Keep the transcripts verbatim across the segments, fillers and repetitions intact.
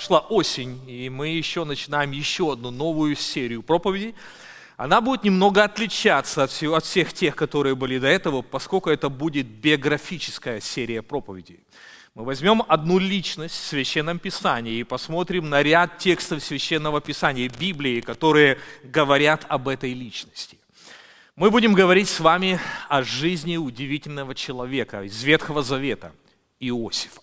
Пошла осень, и мы еще начинаем еще одну новую серию проповедей. Она будет немного отличаться от, всего, от всех тех, которые были до этого, поскольку это будет биографическая серия проповедей. Мы возьмем одну личность в Священном Писании и посмотрим на ряд текстов Священного Писания, Библии, которые говорят об этой личности. Мы будем говорить с вами о жизни удивительного человека из Ветхого Завета, Иосифа.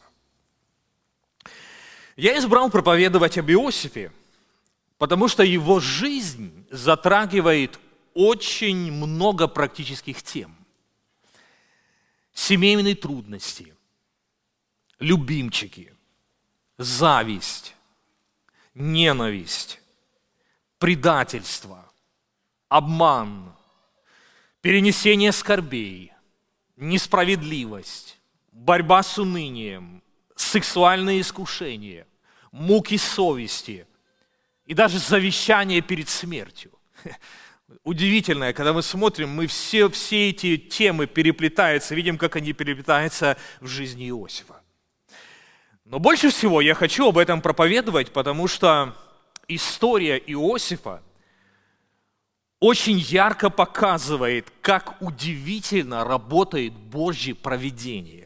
Я избрал проповедовать об Иосифе, потому что его жизнь затрагивает очень много практических тем. Семейные трудности, любимчики, зависть, ненависть, предательство, обман, перенесение скорбей, несправедливость, борьба с унынием, сексуальные искушения, муки совести и даже завещание перед смертью. Удивительно, когда мы смотрим, мы все, все эти темы переплетаются, видим, как они переплетаются в жизни Иосифа. Но больше всего я хочу об этом проповедовать, потому что история Иосифа очень ярко показывает, как удивительно работает Божье провидение.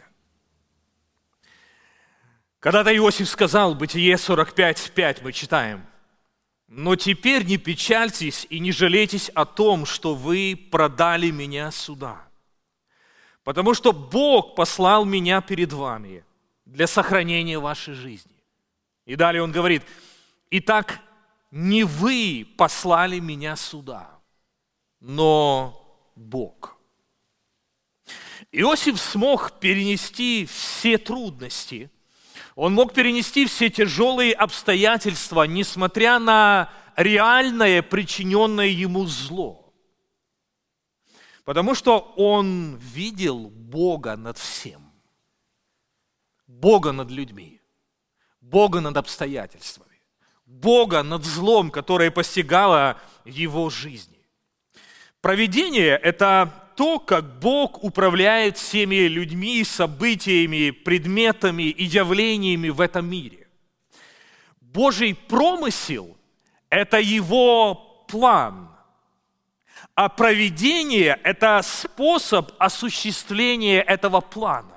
Когда-то Иосиф сказал, Бытие сорок пять пять мы читаем: «Но теперь не печальтесь и не жалейтесь о том, что вы продали меня сюда, потому что Бог послал меня перед вами для сохранения вашей жизни». И далее он говорит: «Итак, не вы послали меня сюда, но Бог». Иосиф смог перенести все трудности, он мог перенести все тяжелые обстоятельства, несмотря на реальное причиненное ему зло. Потому что он видел Бога над всем. Бога над людьми, Бога над обстоятельствами, Бога над злом, которое постигало его жизни. Провидение – это то, как Бог управляет всеми людьми, событиями, предметами и явлениями в этом мире. Божий промысел – это Его план, а провидение – это способ осуществления этого плана.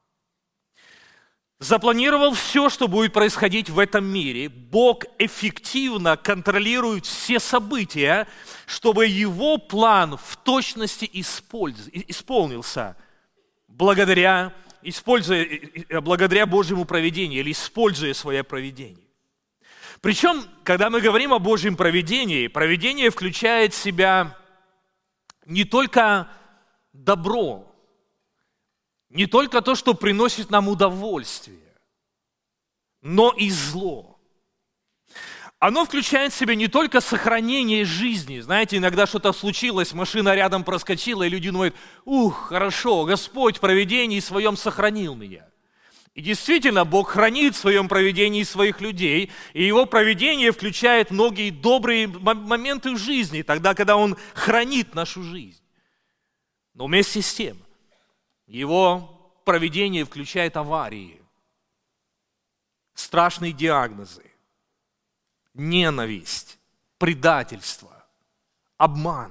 Запланировал все, что будет происходить в этом мире. Бог эффективно контролирует все события, чтобы Его план в точности исполнился благодаря, используя, благодаря Божьему провидению или используя свое провидение. Причем, когда мы говорим о Божьем провидении, провидение включает в себя не только добро, не только то, что приносит нам удовольствие, но и зло. Оно включает в себя не только сохранение жизни. Знаете, иногда что-то случилось, машина рядом проскочила, и люди думают: ух, хорошо, Господь в провидении своем сохранил меня. И действительно, Бог хранит в своем провидении своих людей, и Его провидение включает многие добрые моменты в жизни, тогда, когда Он хранит нашу жизнь. Но вместе с тем, Его провидение включает аварии, страшные диагнозы, ненависть, предательство, обман.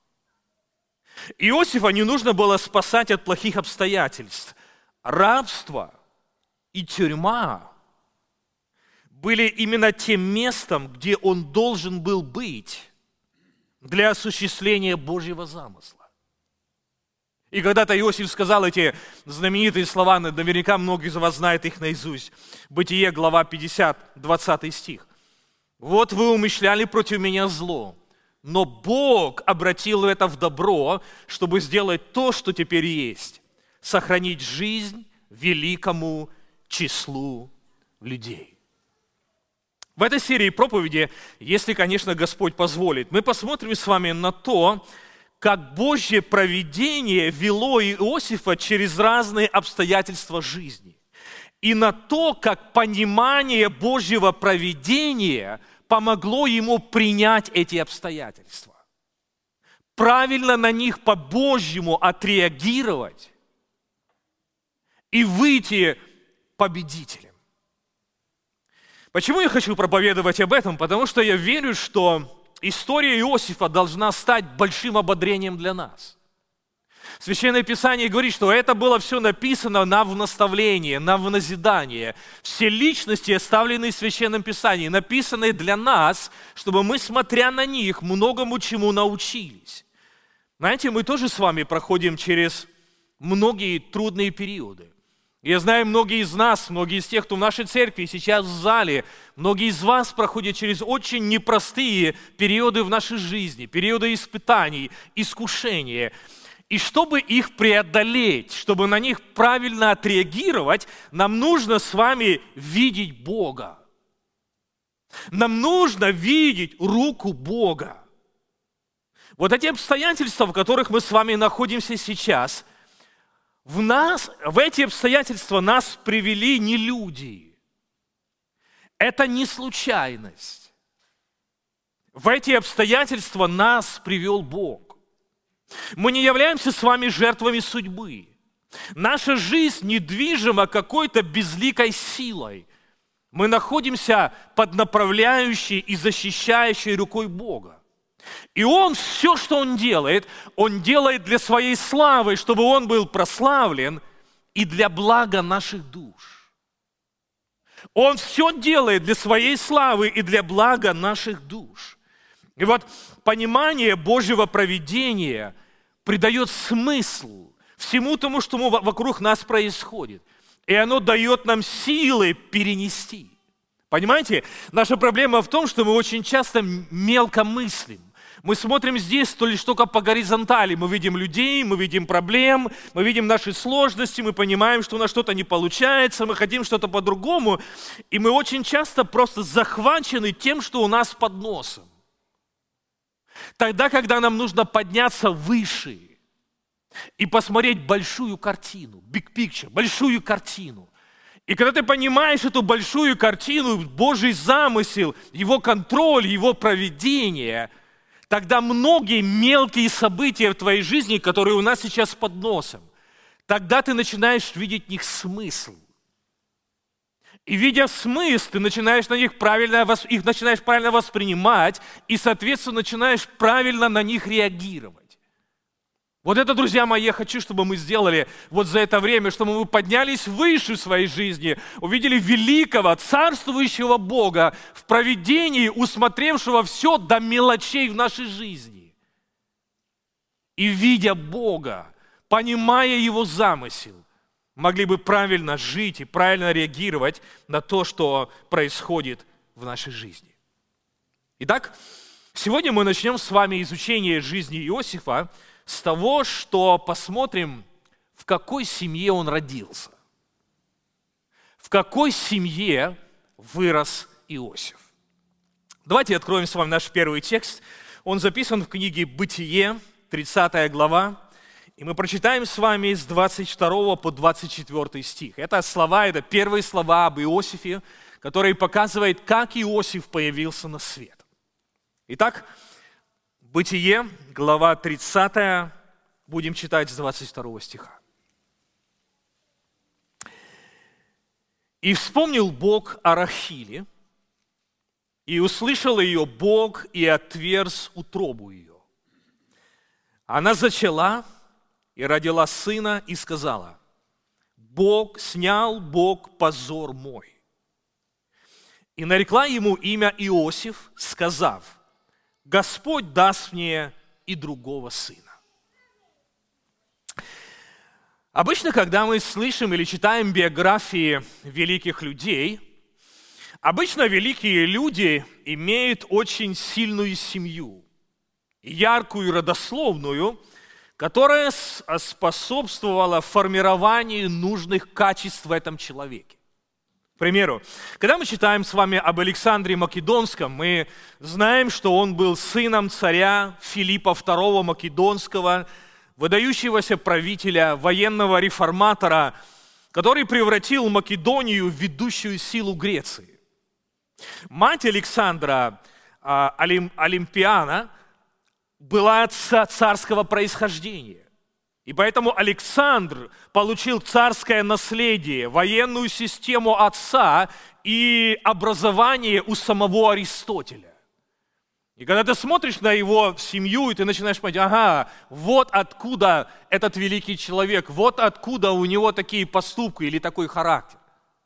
Иосифа не нужно было спасать от плохих обстоятельств. Рабство и тюрьма были именно тем местом, где он должен был быть для осуществления Божьего замысла. И когда-то Иосиф сказал эти знаменитые слова, наверняка многие из вас знают их наизусть. Бытие, глава пятьдесят, двадцатый стих. «Вот вы умышляли против меня зло, но Бог обратил это в добро, чтобы сделать то, что теперь есть, сохранить жизнь великому числу людей». В этой серии проповеди, если, конечно, Господь позволит, мы посмотрим с вами на то, как Божье провидение вело Иосифа через разные обстоятельства жизни. И на то, как понимание Божьего провидения помогло ему принять эти обстоятельства. Правильно на них по-божьему отреагировать и выйти победителем. Почему я хочу проповедовать об этом? Потому что я верю, что история Иосифа должна стать большим ободрением для нас. Священное Писание говорит, что это было все написано нам в наставление, нам в назидание. Все личности, оставленные в Священном Писании, написаны для нас, чтобы мы, смотря на них, многому чему научились. Знаете, мы тоже с вами проходим через многие трудные периоды. Я знаю, многие из нас, многие из тех, кто в нашей церкви сейчас в зале, многие из вас проходят через очень непростые периоды в нашей жизни, периоды испытаний, искушения. И чтобы их преодолеть, чтобы на них правильно отреагировать, нам нужно с вами видеть Бога. Нам нужно видеть руку Бога. Вот эти обстоятельства, в которых мы с вами находимся сейчас, в нас, в эти обстоятельства нас привели не люди. Это не случайность. В эти обстоятельства нас привел Бог. Мы не являемся с вами жертвами судьбы. Наша жизнь недвижима какой-то безликой силой. Мы находимся под направляющей и защищающей рукой Бога. И Он все, что Он делает, Он делает для своей славы, чтобы Он был прославлен, и для блага наших душ. Он все делает для своей славы и для блага наших душ. И вот понимание Божьего провидения придает смысл всему тому, что вокруг нас происходит. И оно дает нам силы перенести. Понимаете? Наша проблема в том, что мы очень часто мелко мыслим. Мы смотрим здесь то лишь только по горизонтали. Мы видим людей, мы видим проблем, мы видим наши сложности, мы понимаем, что у нас что-то не получается, мы хотим что-то по-другому. И мы очень часто просто захвачены тем, что у нас под носом. Тогда, когда нам нужно подняться выше и посмотреть большую картину, big picture, большую картину. И когда ты понимаешь эту большую картину, Божий замысел, Его контроль, Его провидение, тогда многие мелкие события в твоей жизни, которые у нас сейчас под носом, тогда ты начинаешь видеть в них смысл. И видя смысл, ты начинаешь на них правильно, их начинаешь правильно воспринимать и, соответственно, начинаешь правильно на них реагировать. Вот это, друзья мои, я хочу, чтобы мы сделали вот за это время, чтобы мы поднялись выше в своей жизни, увидели великого, царствующего Бога в провидении, усмотревшего все до мелочей в нашей жизни. И, видя Бога, понимая Его замысел, могли бы правильно жить и правильно реагировать на то, что происходит в нашей жизни. Итак, сегодня мы начнем с вами изучение жизни Иосифа с того, что посмотрим, в какой семье он родился. В какой семье вырос Иосиф. Давайте откроем с вами наш первый текст. Он записан в книге «Бытие», тридцатая глава. И мы прочитаем с вами с двадцать второго по двадцать четвёртый стих. Это слова, это первые слова об Иосифе, которые показывают, как Иосиф появился на свет. Итак, Бытие, глава тридцатая, будем читать с двадцать второго стиха. «И вспомнил Бог о Рахиле, и услышал ее Бог, и отверз утробу ее. Она зачала и родила сына, и сказала: Бог снял Бог позор мой. И нарекла ему имя Иосиф, сказав: Господь даст мне и другого сына». Обычно, когда мы слышим или читаем биографии великих людей, обычно великие люди имеют очень сильную семью, яркую, родословную, которая способствовала формированию нужных качеств в этом человеке. К примеру, когда мы читаем с вами об Александре Македонском, мы знаем, что он был сыном царя Филиппа второго Македонского, выдающегося правителя, военного реформатора, который превратил Македонию в ведущую силу Греции. Мать Александра, Олимпиана, была царского происхождения. И поэтому Александр получил царское наследие, военную систему отца и образование у самого Аристотеля. И когда ты смотришь на его семью, и ты начинаешь понимать, ага, вот откуда этот великий человек, вот откуда у него такие поступки или такой характер.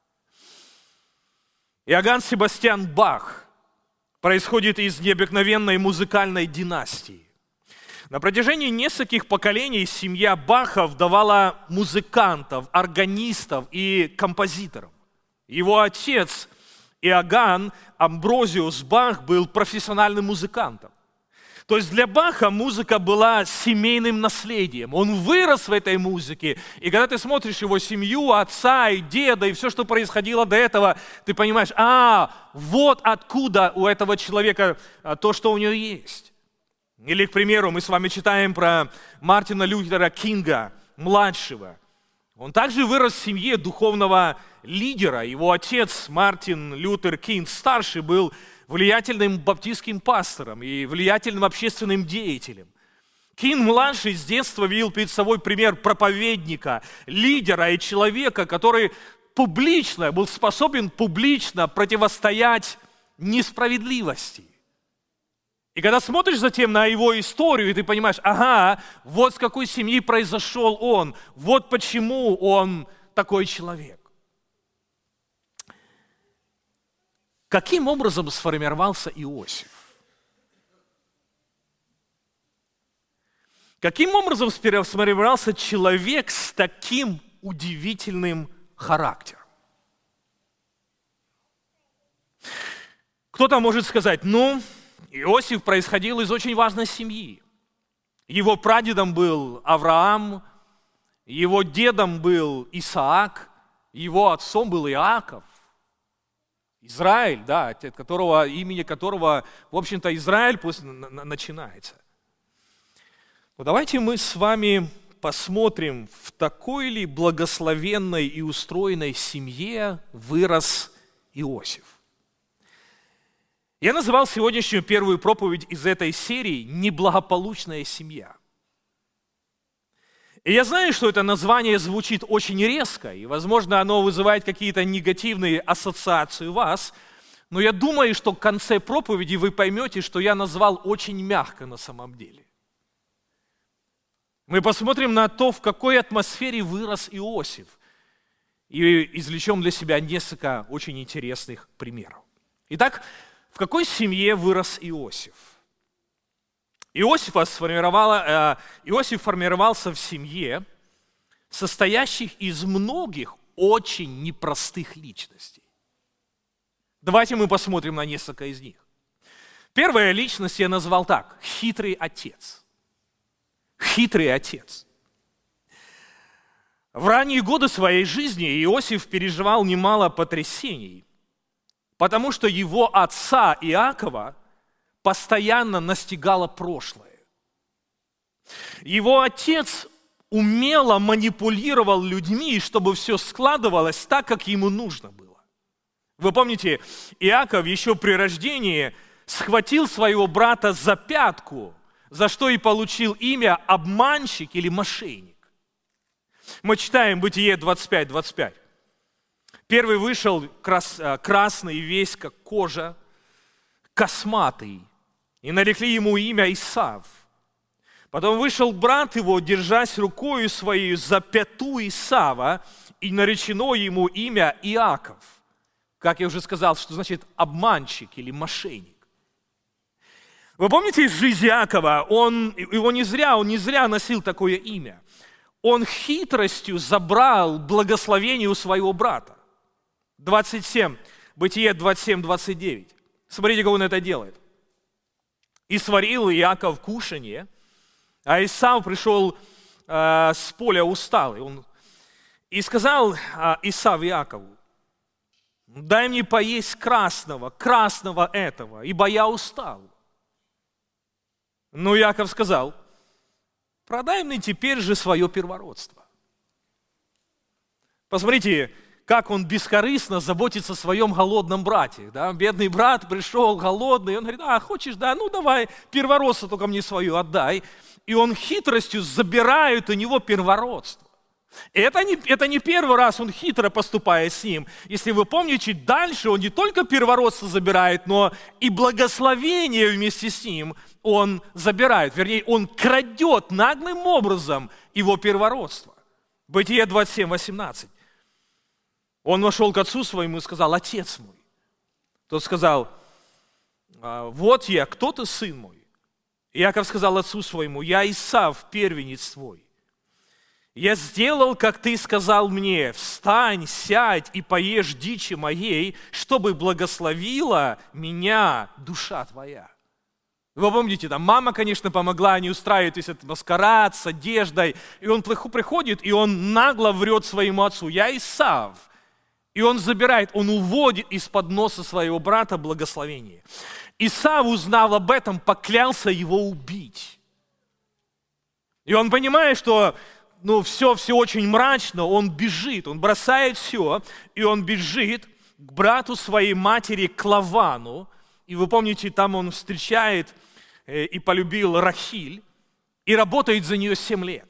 Иоганн Себастьян Бах происходит из необыкновенной музыкальной династии. На протяжении нескольких поколений семья Бахов давала музыкантов, органистов и композиторов. Его отец Иоганн Амброзиус Бах был профессиональным музыкантом. То есть для Баха музыка была семейным наследием. Он вырос в этой музыке. И когда ты смотришь его семью, отца и деда, и все, что происходило до этого, ты понимаешь, а, вот откуда у этого человека то, что у него есть. Или, к примеру, мы с вами читаем про Мартина Лютера Кинга, младшего. Он также вырос в семье духовного лидера. Его отец Мартин Лютер Кинг, старший, был влиятельным баптистским пастором и влиятельным общественным деятелем. Кинг-младший с детства видел перед собой пример проповедника, лидера и человека, который публично, был способен публично противостоять несправедливости. И когда смотришь затем на его историю, и ты понимаешь, ага, вот с какой семьи произошел он, вот почему он такой человек. Каким образом сформировался Иосиф? Каким образом сформировался человек с таким удивительным характером? Кто-то может сказать, ну, Иосиф происходил из очень важной семьи. Его прадедом был Авраам, его дедом был Исаак, его отцом был Иаков. Израиль, да, от которого, имени которого, в общем-то, Израиль начинается. Но давайте мы с вами посмотрим, в такой ли благословенной и устроенной семье вырос Иосиф. Я называл сегодняшнюю первую проповедь из этой серии «Неблагополучная семья». И я знаю, что это название звучит очень резко, и, возможно, оно вызывает какие-то негативные ассоциации у вас, но я думаю, что в конце проповеди вы поймете, что я назвал очень мягко на самом деле. Мы посмотрим на то, в какой атмосфере вырос Иосиф, и извлечем для себя несколько очень интересных примеров. Итак, в какой семье вырос Иосиф? Иосифа сформировала, э, Иосиф формировался в семье, состоящих из многих очень непростых личностей. Давайте мы посмотрим на несколько из них. Первая личность я назвал так – хитрый отец. Хитрый отец. В ранние годы своей жизни Иосиф переживал немало потрясений, потому что его отца Иакова постоянно настигало прошлое. Его отец умело манипулировал людьми, чтобы все складывалось так, как ему нужно было. Вы помните, Иаков еще при рождении схватил своего брата за пятку, за что и получил имя обманщик или мошенник. Мы читаем Бытие двадцать пять двадцать пять. Первый вышел крас, красный, весь как кожа, косматый, и нарекли ему имя Исав. Потом вышел брат его, держась рукою своей за пяту Исава, и наречено ему имя Иаков. Как я уже сказал, что значит обманщик или мошенник. Вы помните жизнь Иакова? Он, его не зря, он не зря носил такое имя. Он хитростью забрал благословение у своего брата. двадцать семь, Бытие двадцать семь двадцать девять. Смотрите, как он это делает. «И сварил Иаков кушанье, а Исав пришел э, с поля усталый. Он, и сказал э, Исав Иакову: дай мне поесть красного, красного этого, ибо я устал. Но Иаков сказал: продай мне теперь же свое первородство». Посмотрите, как он бескорыстно заботится о своем голодном брате. Да? Бедный брат пришел голодный, он говорит: а, хочешь, да, ну давай, первородство только мне свое отдай. И он хитростью забирает у него первородство. И это не, это не первый раз он хитро поступает с ним. Если вы помните, дальше он не только первородство забирает, но и благословение вместе с ним он забирает. Вернее, он крадет наглым образом его первородство. Бытие двадцать семь, восемнадцать. Он вошел к отцу своему и сказал: отец мой. Тот сказал: вот я, кто ты, сын мой? Иаков сказал отцу своему: я Исав, первенец твой. Я сделал, как ты сказал мне: встань, сядь и поешь дичи моей, чтобы благословила меня душа твоя. Вы помните, там мама, конечно, помогла, они устраивают весь этот маскарад с одеждой, и он приходит, и он нагло врет своему отцу: я Исав. И он забирает, он уводит из-под носа своего брата благословение. Исав, узнав об этом, поклялся его убить. И он понимает, что ну, все, все очень мрачно, он бежит, он бросает все, и он бежит к брату своей матери, к Лавану. И вы помните, там он встречает и полюбил Рахиль, и работает за нее семь лет.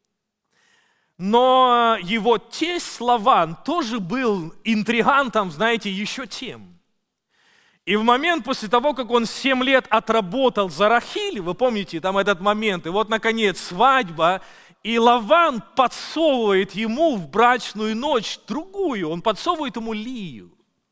Но его тесть Лаван тоже был интригантом, знаете, еще тем. И в момент после того, как он семь лет отработал за Рахиль, вы помните, там этот момент, и вот, наконец, свадьба, и Лаван подсовывает ему в брачную ночь другую, он подсовывает ему Лию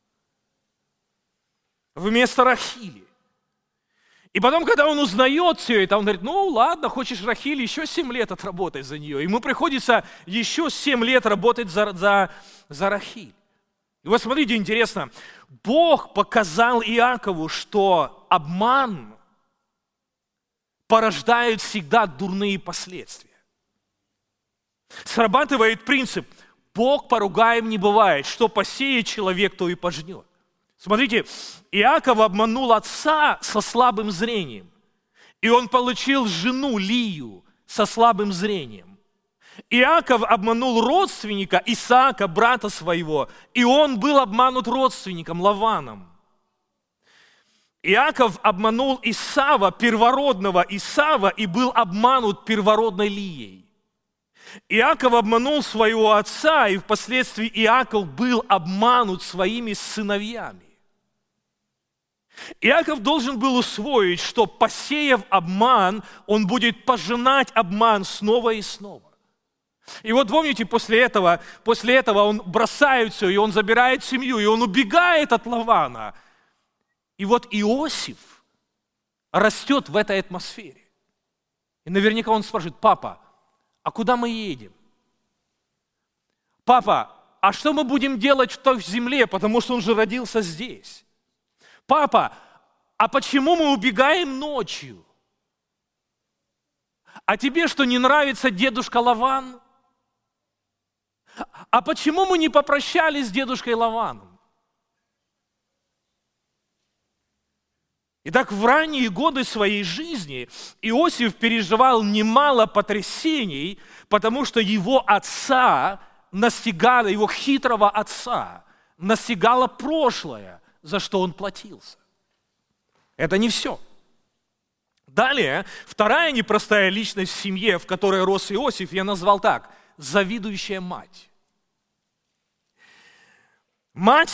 вместо Рахили. И потом, когда он узнает все это, он говорит: ну ладно, хочешь Рахиль, еще семь лет отработать за нее. Ему приходится еще семь лет работать за, за, за Рахиль. И вот смотрите, интересно, Бог показал Иакову, что обман порождает всегда дурные последствия. Срабатывает принцип: Бог поругаем не бывает, что посеет человек, то и пожнет. Смотрите, Иаков обманул отца со слабым зрением, и он получил жену Лию со слабым зрением. Иаков обманул родственника Исаака, брата своего, и он был обманут родственником Лаваном. Иаков обманул Исава, первородного Исава, и был обманут первородной Лией. Иаков обманул своего отца, и впоследствии Иаков был обманут своими сыновьями. Иаков должен был усвоить, что, посеяв обман, он будет пожинать обман снова и снова. И вот помните, после этого, после этого он бросает все, и он забирает семью, и он убегает от Лавана. И вот Иосиф растет в этой атмосфере. И наверняка он спрашивает: папа, а куда мы едем? Папа, а что мы будем делать в той земле, потому что он же родился здесь? Папа, а почему мы убегаем ночью? А тебе что, не нравится дедушка Лаван? А почему мы не попрощались с дедушкой Лаваном? Итак, в ранние годы своей жизни Иосиф переживал немало потрясений, потому что его отца настигало, его хитрого отца настигало прошлое, за что он платился. Это не все. Далее, вторая непростая личность в семье, в которой рос Иосиф, я назвал так: завидующая мать. Мать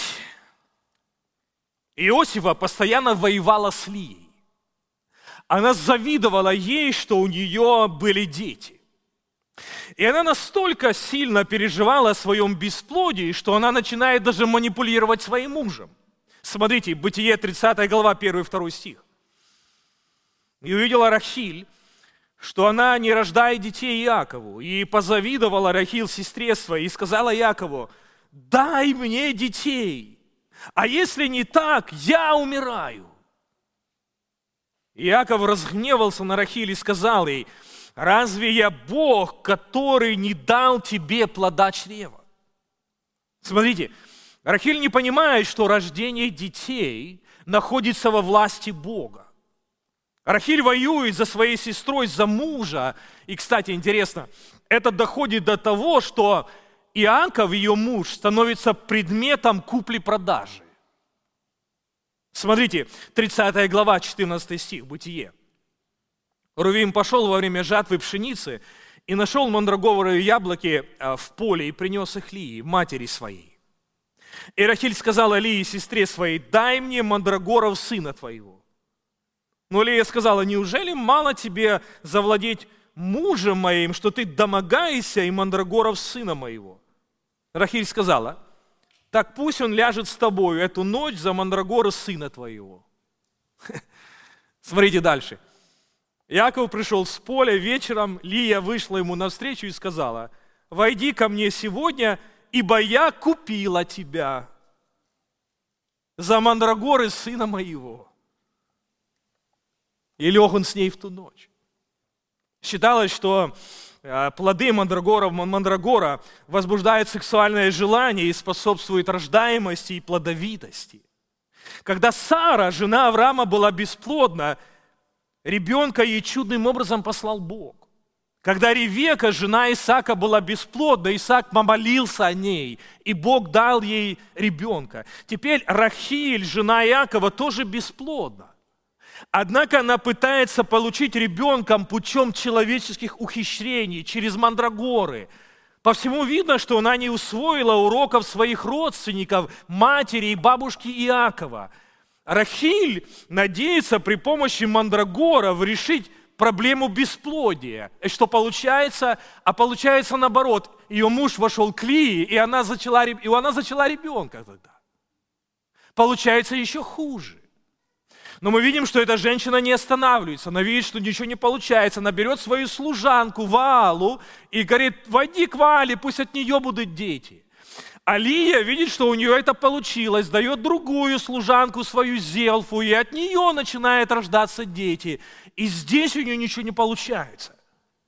Иосифа постоянно воевала с Лией. Она завидовала ей, что у нее были дети. И она настолько сильно переживала о своем бесплодии, что она начинает даже манипулировать своим мужем. Смотрите, Бытие тридцатая глава, первый и второй стих. «И увидела Рахиль, что она не рождает детей Иакову, и позавидовала Рахиль сестре своей, и сказала Иакову: дай мне детей, а если не так, я умираю». Иаков разгневался на Рахиль и сказал ей: разве я Бог, который не дал тебе плода чрева? Смотрите, Рахиль не понимает, что рождение детей находится во власти Бога. Рахиль воюет за своей сестрой, за мужа. И, кстати, интересно, это доходит до того, что Иаков, ее муж, становится предметом купли-продажи. Смотрите, тридцатая глава, четырнадцатый стих, Бытие. Рувим пошел во время жатвы пшеницы и нашел мандрагоровые яблоки в поле и принес их Лии, матери своей. И Рахиль сказала Лии, сестре своей: дай мне мандрагоров сына твоего. Но Лия сказала: неужели мало тебе завладеть мужем моим, что ты домогаешься и мандрагоров сына моего? Рахиль сказала: так пусть он ляжет с тобою эту ночь за мандрагоры сына твоего. Смотрите дальше. Иаков пришел с поля вечером, Лия вышла ему навстречу и сказала: войди ко мне сегодня, ибо я купила тебя за мандрагоры сына моего. И лег он с ней в ту ночь. Считалось, что плоды мандрагора, мандрагора возбуждают сексуальное желание и способствуют рождаемости и плодовитости. Когда Сара, жена Авраама, была бесплодна, ребенка ей чудным образом послал Бог. Когда Ревека, жена Исаака, была бесплодна, Исаак молился о ней, и Бог дал ей ребенка. Теперь Рахиль, жена Иакова, тоже бесплодна. Однако она пытается получить ребенка путем человеческих ухищрений, через мандрагоры. По всему видно, что она не усвоила уроков своих родственников, матери и бабушки Иакова. Рахиль надеется при помощи мандрагоров решить проблему бесплодия. И что получается? А получается наоборот. Ее муж вошел к Лии, и она зачала, и она зачала ребенка тогда. Получается еще хуже. Но мы видим, что эта женщина не останавливается. Она видит, что ничего не получается. Она берет свою служанку Ваалу и говорит: войди к Ваале, пусть от нее будут дети. А Лия видит, что у нее это получилось, дает другую служанку, свою Зелфу, и от нее начинают рождаться дети. И здесь у нее ничего не получается.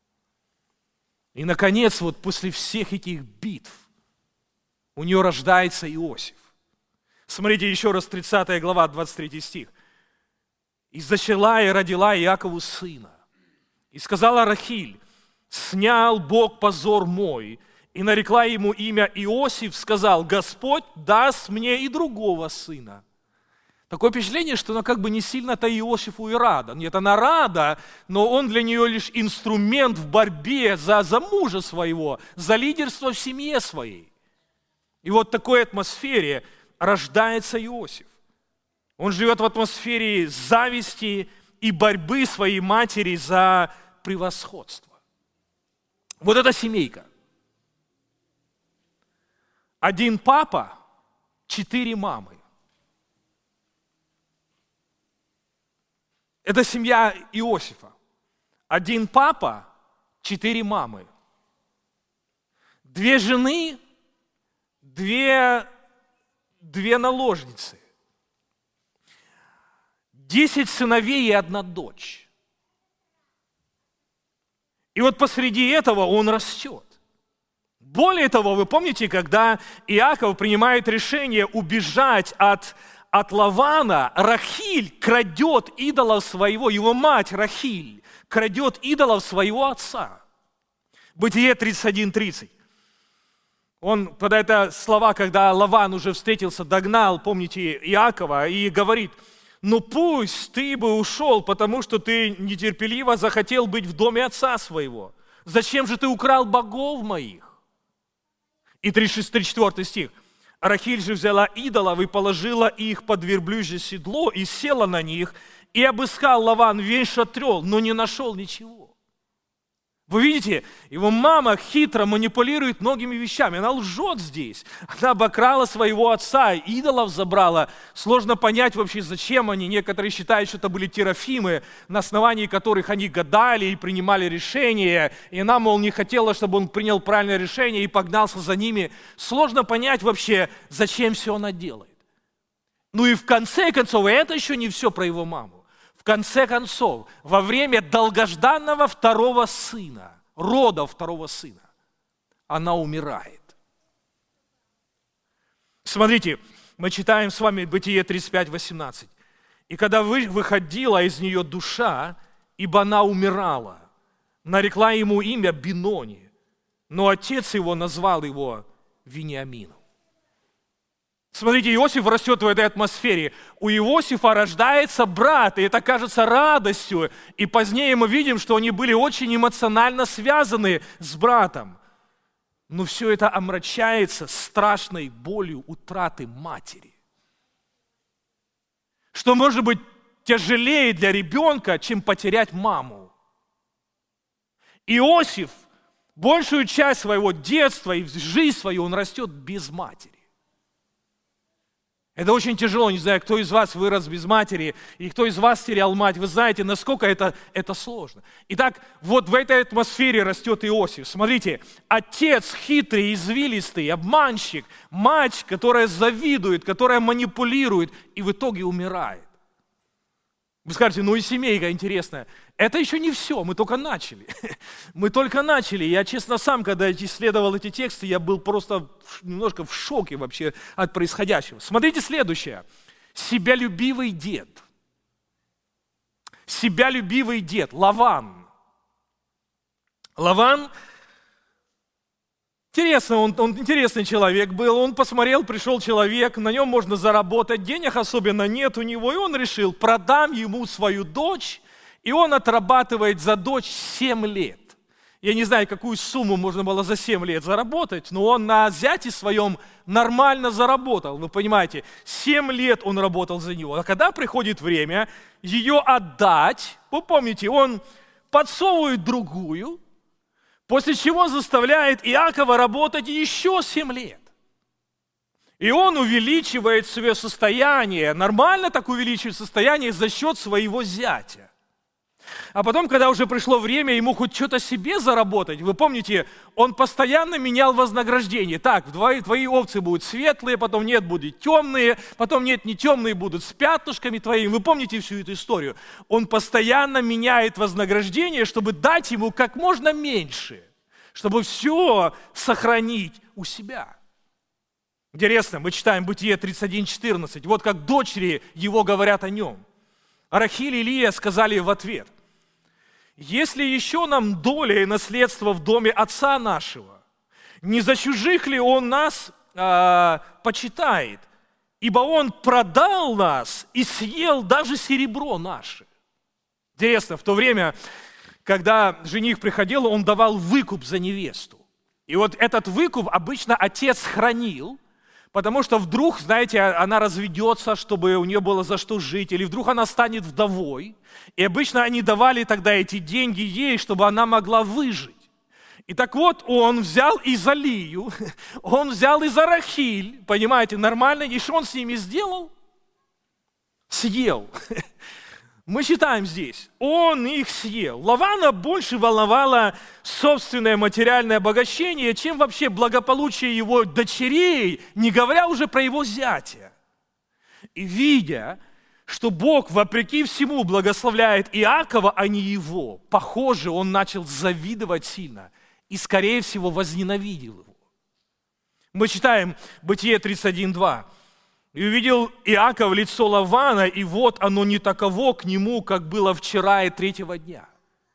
И, наконец, вот после всех этих битв у нее рождается Иосиф. Смотрите еще раз, тридцатая глава, двадцать третий стих. «И зачала и родила Иакову сына. И сказала Рахиль: снял Бог позор мой, и нарекла ему имя Иосиф, сказал: Господь даст мне и другого сына». Такое впечатление, что она как бы не сильно-то Иосифу и рада. Нет, она рада, но он для нее лишь инструмент в борьбе за, за мужа своего, за лидерство в семье своей. И вот в такой атмосфере рождается Иосиф. Он живет в атмосфере зависти и борьбы своей матери за превосходство. Вот эта семейка. Один папа, четыре мамы. Это семья Иосифа. Один папа, четыре мамы. Две жены, две, две наложницы. Десять сыновей и одна дочь. И вот посреди этого он растет. Более того, вы помните, когда Иаков принимает решение убежать от, от Лавана, Рахиль крадет идолов своего, его мать Рахиль крадет идолов своего отца. Бытие тридцать один тридцать. Он, под это слова, когда Лаван уже встретился, догнал, помните, Иакова и говорит: ну пусть ты бы ушел, потому что ты нетерпеливо захотел быть в доме отца своего. Зачем же ты украл богов моих? И тридцать четвёртый стих. Рахиль же взяла идолов и положила их под верблюжье седло и села на них, и обыскал Лаван весь шатрел, но не нашел ничего. Вы видите, его мама хитро манипулирует многими вещами. Она лжет здесь. Она обокрала своего отца, идолов забрала. Сложно понять вообще, зачем они. Некоторые считают, что это были терафимы, на основании которых они гадали и принимали решения. И она, мол, не хотела, чтобы он принял правильное решение и погнался за ними. Сложно понять вообще, зачем все она делает. Ну и в конце концов, это еще не все про его маму. В конце концов, во время долгожданного второго сына, рода второго сына, она умирает. Смотрите, мы читаем с вами Бытие тридцать пять восемнадцать. «И когда выходила из нее душа, ибо она умирала, нарекла ему имя Бенони, но отец его назвал его Вениамину. Смотрите, Иосиф растет в этой атмосфере. У Иосифа рождается брат, и это кажется радостью. И позднее мы видим, что они были очень эмоционально связаны с братом. Но все это омрачается страшной болью утраты матери. Что может быть тяжелее для ребенка, чем потерять маму? Иосиф большую часть своего детства и жизнь свою он растет без матери. Это очень тяжело, не знаю, кто из вас вырос без матери, и кто из вас терял мать, вы знаете, насколько это, это сложно. Итак, вот в этой атмосфере растет Иосиф. Смотрите, отец хитрый, извилистый, обманщик, мать, которая завидует, которая манипулирует, и в итоге умирает. Вы скажете, ну и семейка интересная. Это еще не все, мы только начали. Мы только начали. Я, честно, сам, когда исследовал эти тексты, я был просто немножко в шоке вообще от происходящего. Смотрите следующее. Себялюбивый дед. Себялюбивый дед. Лаван. Лаван, интересно, он, он интересный человек был. Он посмотрел, пришел человек, на нем можно заработать, денег особенно нет у него. И он решил, продам ему свою дочь. И он отрабатывает за дочь семь лет. Я не знаю, какую сумму можно было за семь лет заработать, но он на зяте своем нормально заработал. Вы понимаете, семь лет он работал за него. А когда приходит время ее отдать, вы помните, он подсовывает другую, после чего заставляет Иакова работать еще семь лет. И он увеличивает свое состояние, нормально так увеличивает состояние за счет своего зятя. А потом, когда уже пришло время ему хоть что-то себе заработать, вы помните, он постоянно менял вознаграждение. Так, твои, твои овцы будут светлые, потом нет, будут темные, потом нет, не темные, будут с пятнышками твоими. Вы помните всю эту историю? Он постоянно меняет вознаграждение, чтобы дать ему как можно меньше, чтобы все сохранить у себя. Интересно, мы читаем Бытие тридцать один четырнадцать. Вот как дочери его говорят о нем. А Рахиль и Лия сказали в ответ: «Если еще нам доля и наследство в доме отца нашего, не за чужих ли он нас а, почитает? Ибо он продал нас и съел даже серебро наше». Интересно, в то время, когда жених приходил, он давал выкуп за невесту. И вот этот выкуп обычно отец хранил, потому что вдруг, знаете, она разведется, чтобы у нее было за что жить, или вдруг она станет вдовой. И обычно они давали тогда эти деньги ей, чтобы она могла выжить. И так вот, он взял и за Лию, он взял и за Рахиль, понимаете, нормально. И что он с ними сделал? Съел. Мы читаем здесь, он их съел. Лавана больше волновало собственное материальное обогащение, чем вообще благополучие его дочерей, не говоря уже про его зятя. И видя, что Бог, вопреки всему, благословляет Иакова, а не его, похоже, он начал завидовать сильно и, скорее всего, возненавидел его. Мы читаем Бытие тридцать один два. «И увидел Иаков лицо Лавана, и вот оно не таково к нему, как было вчера и третьего дня».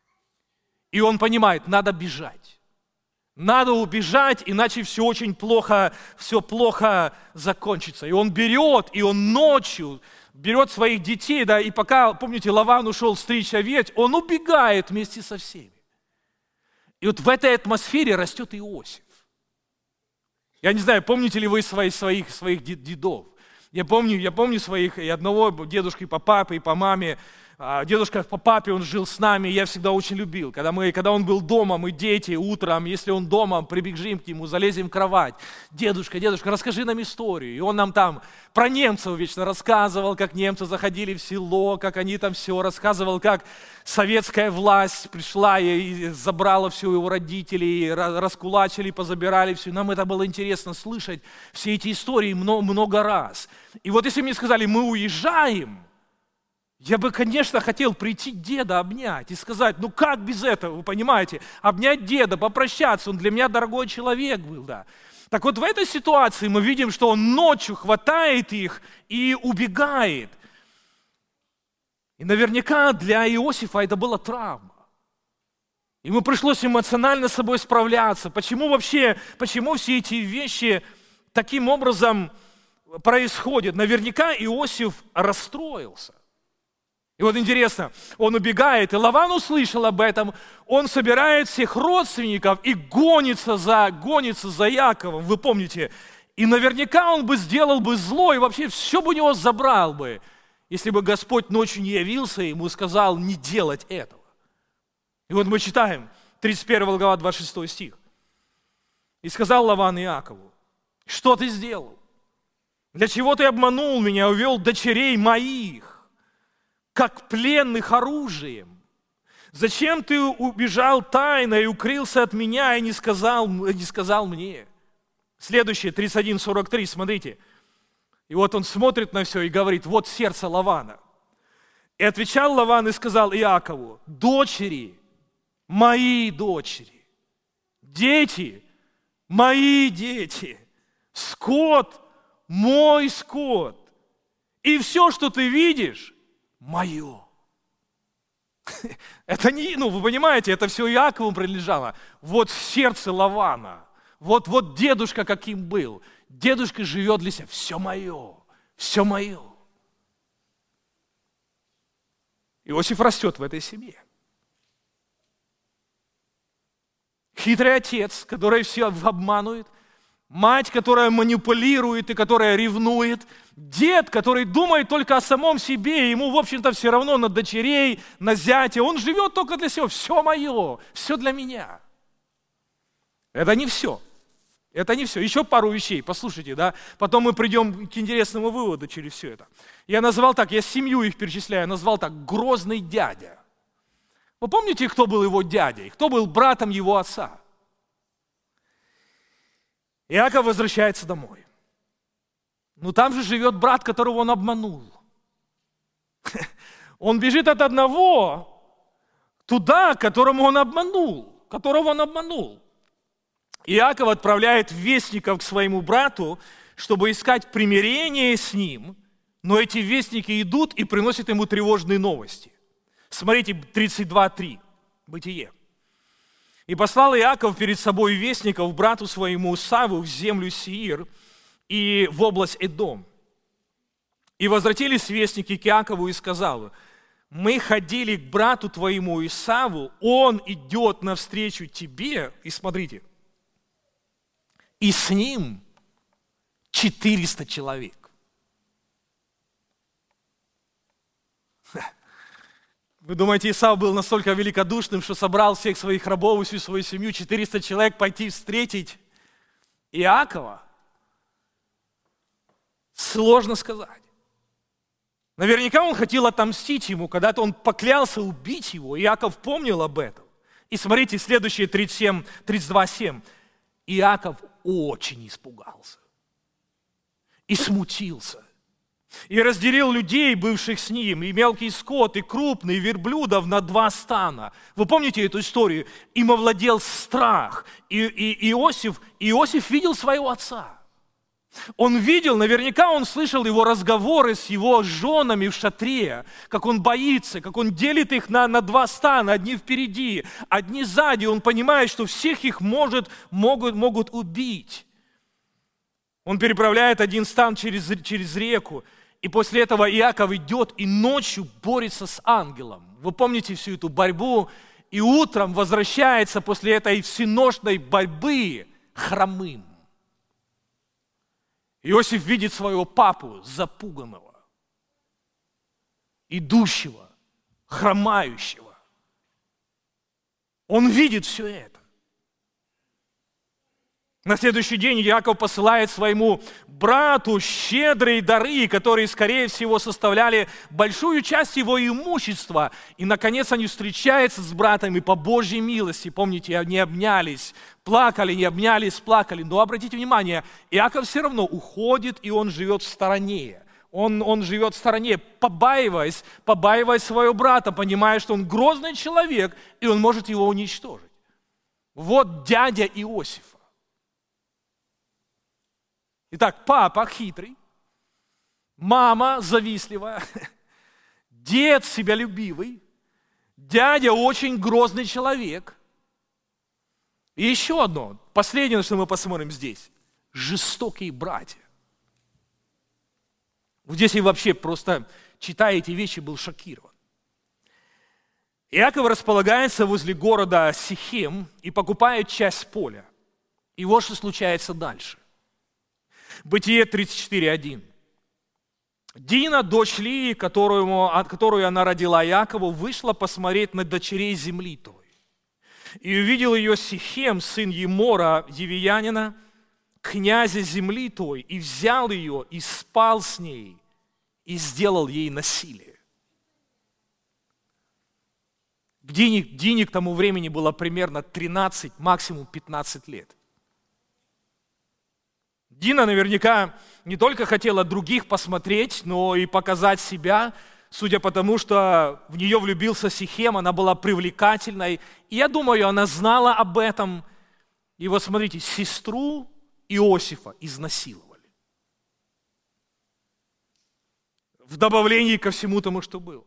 И он понимает, надо бежать. Надо убежать, иначе все очень плохо, все плохо закончится. И он берет, и он ночью берет своих детей, да, и пока, помните, Лаван ушел стричь овец, он убегает вместе со всеми. И вот в этой атмосфере растет Иосиф. Я не знаю, помните ли вы своих, своих, своих дедов? Я помню, я помню своих, и одного дедушки по папе, и по маме. Дедушка по папе, он жил с нами, я всегда очень любил. Когда, мы, когда он был дома, мы дети, утром, если он дома, прибежим к нему, залезем в кровать. Дедушка, дедушка, расскажи нам историю. И он нам там про немцев вечно рассказывал, как немцы заходили в село, как они там все, рассказывал, как советская власть пришла и забрала все его родителей, раскулачили, позабирали все. Нам это было интересно слышать, все эти истории много, много раз. И вот если мне сказали, мы уезжаем, я бы, конечно, хотел прийти деда обнять и сказать, ну как без этого, вы понимаете, обнять деда, попрощаться, он для меня дорогой человек был, да. Так вот в этой ситуации мы видим, что он ночью хватает их и убегает. И наверняка для Иосифа это была травма. Ему пришлось эмоционально с собой справляться. Почему вообще, почему все эти вещи таким образом происходят? Наверняка Иосиф расстроился. И вот интересно, он убегает, и Лаван услышал об этом, он собирает всех родственников и гонится за, гонится за Яковом, вы помните. И наверняка он бы сделал бы зло, и вообще все бы у него забрал бы, если бы Господь ночью не явился и ему сказал не делать этого. И вот мы читаем, тридцать первая глава, двадцать шестой стих. «И сказал Лаван Иакову: что ты сделал? Для чего ты обманул меня, увел дочерей моих, как пленных оружием? Зачем ты убежал тайно и укрылся от меня и не сказал, не сказал мне?» Следующее, тридцать один сорок три, смотрите. И вот он смотрит на все и говорит: вот сердце Лавана. «И отвечал Лаван и сказал Иакову: дочери, мои дочери, дети, мои дети, скот, мой скот, и все, что ты видишь, мое». Это не, ну вы понимаете, это все Иакову принадлежало. Вот сердце Лавана, вот, вот дедушка каким был. Дедушка живет для себя, все мое, все мое. Иосиф растет в этой семье. Хитрый отец, который все обманывает, мать, которая манипулирует и которая ревнует, дед, который думает только о самом себе, ему, в общем-то, все равно на дочерей, на зятя, он живет только для себя, все мое, все для меня. Это не все. Это не все. Еще пару вещей, послушайте, да, потом мы придем к интересному выводу через все это. Я назвал так, я семью их перечисляю, назвал так: грозный дядя. Вы помните, кто был его дядей? Кто был братом его отца? Иаков возвращается домой. Но там же живет брат, которого он обманул. Он бежит от одного туда, которому он обманул, которого он обманул. Иаков отправляет вестников к своему брату, чтобы искать примирение с ним, но эти вестники идут и приносят ему тревожные новости. Смотрите, тридцать два три, Бытие. «И послал Иаков перед собой вестников брату своему Исаву в землю Сеир и в область Эдом. И возвратились вестники к Иакову и сказали: мы ходили к брату твоему Исаву, он идет навстречу тебе». И смотрите, и с ним четыреста человек. Вы думаете, Исав был настолько великодушным, что собрал всех своих рабов и всю свою семью, четыреста человек, пойти встретить Иакова? Сложно сказать. Наверняка он хотел отомстить ему, когда-то он поклялся убить его, Иаков помнил об этом. И смотрите, следующее тридцать семь, тридцать два семь. Иаков очень испугался и смутился. И разделил людей, бывших с ним, и мелкий скот, и крупный, и верблюдов на два стана. Вы помните эту историю? Им овладел страх. И, и Иосиф, Иосиф видел своего отца. Он видел, наверняка он слышал его разговоры с его женами в шатре, как он боится, как он делит их на, на два стана, одни впереди, одни сзади. Он понимает, что всех их может, могут, могут убить. Он переправляет один стан через, через реку, и после этого Иаков идет и ночью борется с ангелом. Вы помните всю эту борьбу? И утром возвращается после этой всеночной борьбы хромым. Иосиф видит своего папу запуганного, идущего, хромающего. Он видит все это. На следующий день Иаков посылает своему брату щедрые дары, которые, скорее всего, составляли большую часть его имущества. И, наконец, они встречаются с братом, и по Божьей милости, помните, они обнялись, плакали, не обнялись, плакали. Но обратите внимание, Иаков все равно уходит, и он живет в стороне. Он, он живет в стороне, побаиваясь, побаиваясь своего брата, понимая, что он грозный человек, и он может его уничтожить. Вот дядя Иосифа. Итак, папа хитрый, мама завистливая, дед себялюбивый, дядя очень грозный человек, И еще одно, последнее, что мы посмотрим здесь. Жестокие братья. Вот здесь я вообще просто, читая эти вещи, был шокирован. Иаков располагается возле города Сихем и покупает часть поля. И вот что случается дальше. Бытие тридцать четыре один. Дина, дочь Лии, которую, которую она родила Иакову, вышла посмотреть на дочерей земли той. И увидел ее Сихем, сын Емора, Евиянина, князя земли той, и взял ее, и спал с ней, и сделал ей насилие. К Дине, Дине к тому времени было примерно тринадцать, максимум пятнадцать лет. Дина наверняка не только хотела других посмотреть, но и показать себя, судя по тому, что в нее влюбился Сихем, она была привлекательной. И я думаю, она знала об этом. И вот смотрите, сестру Иосифа изнасиловали. В добавлении ко всему тому, что было.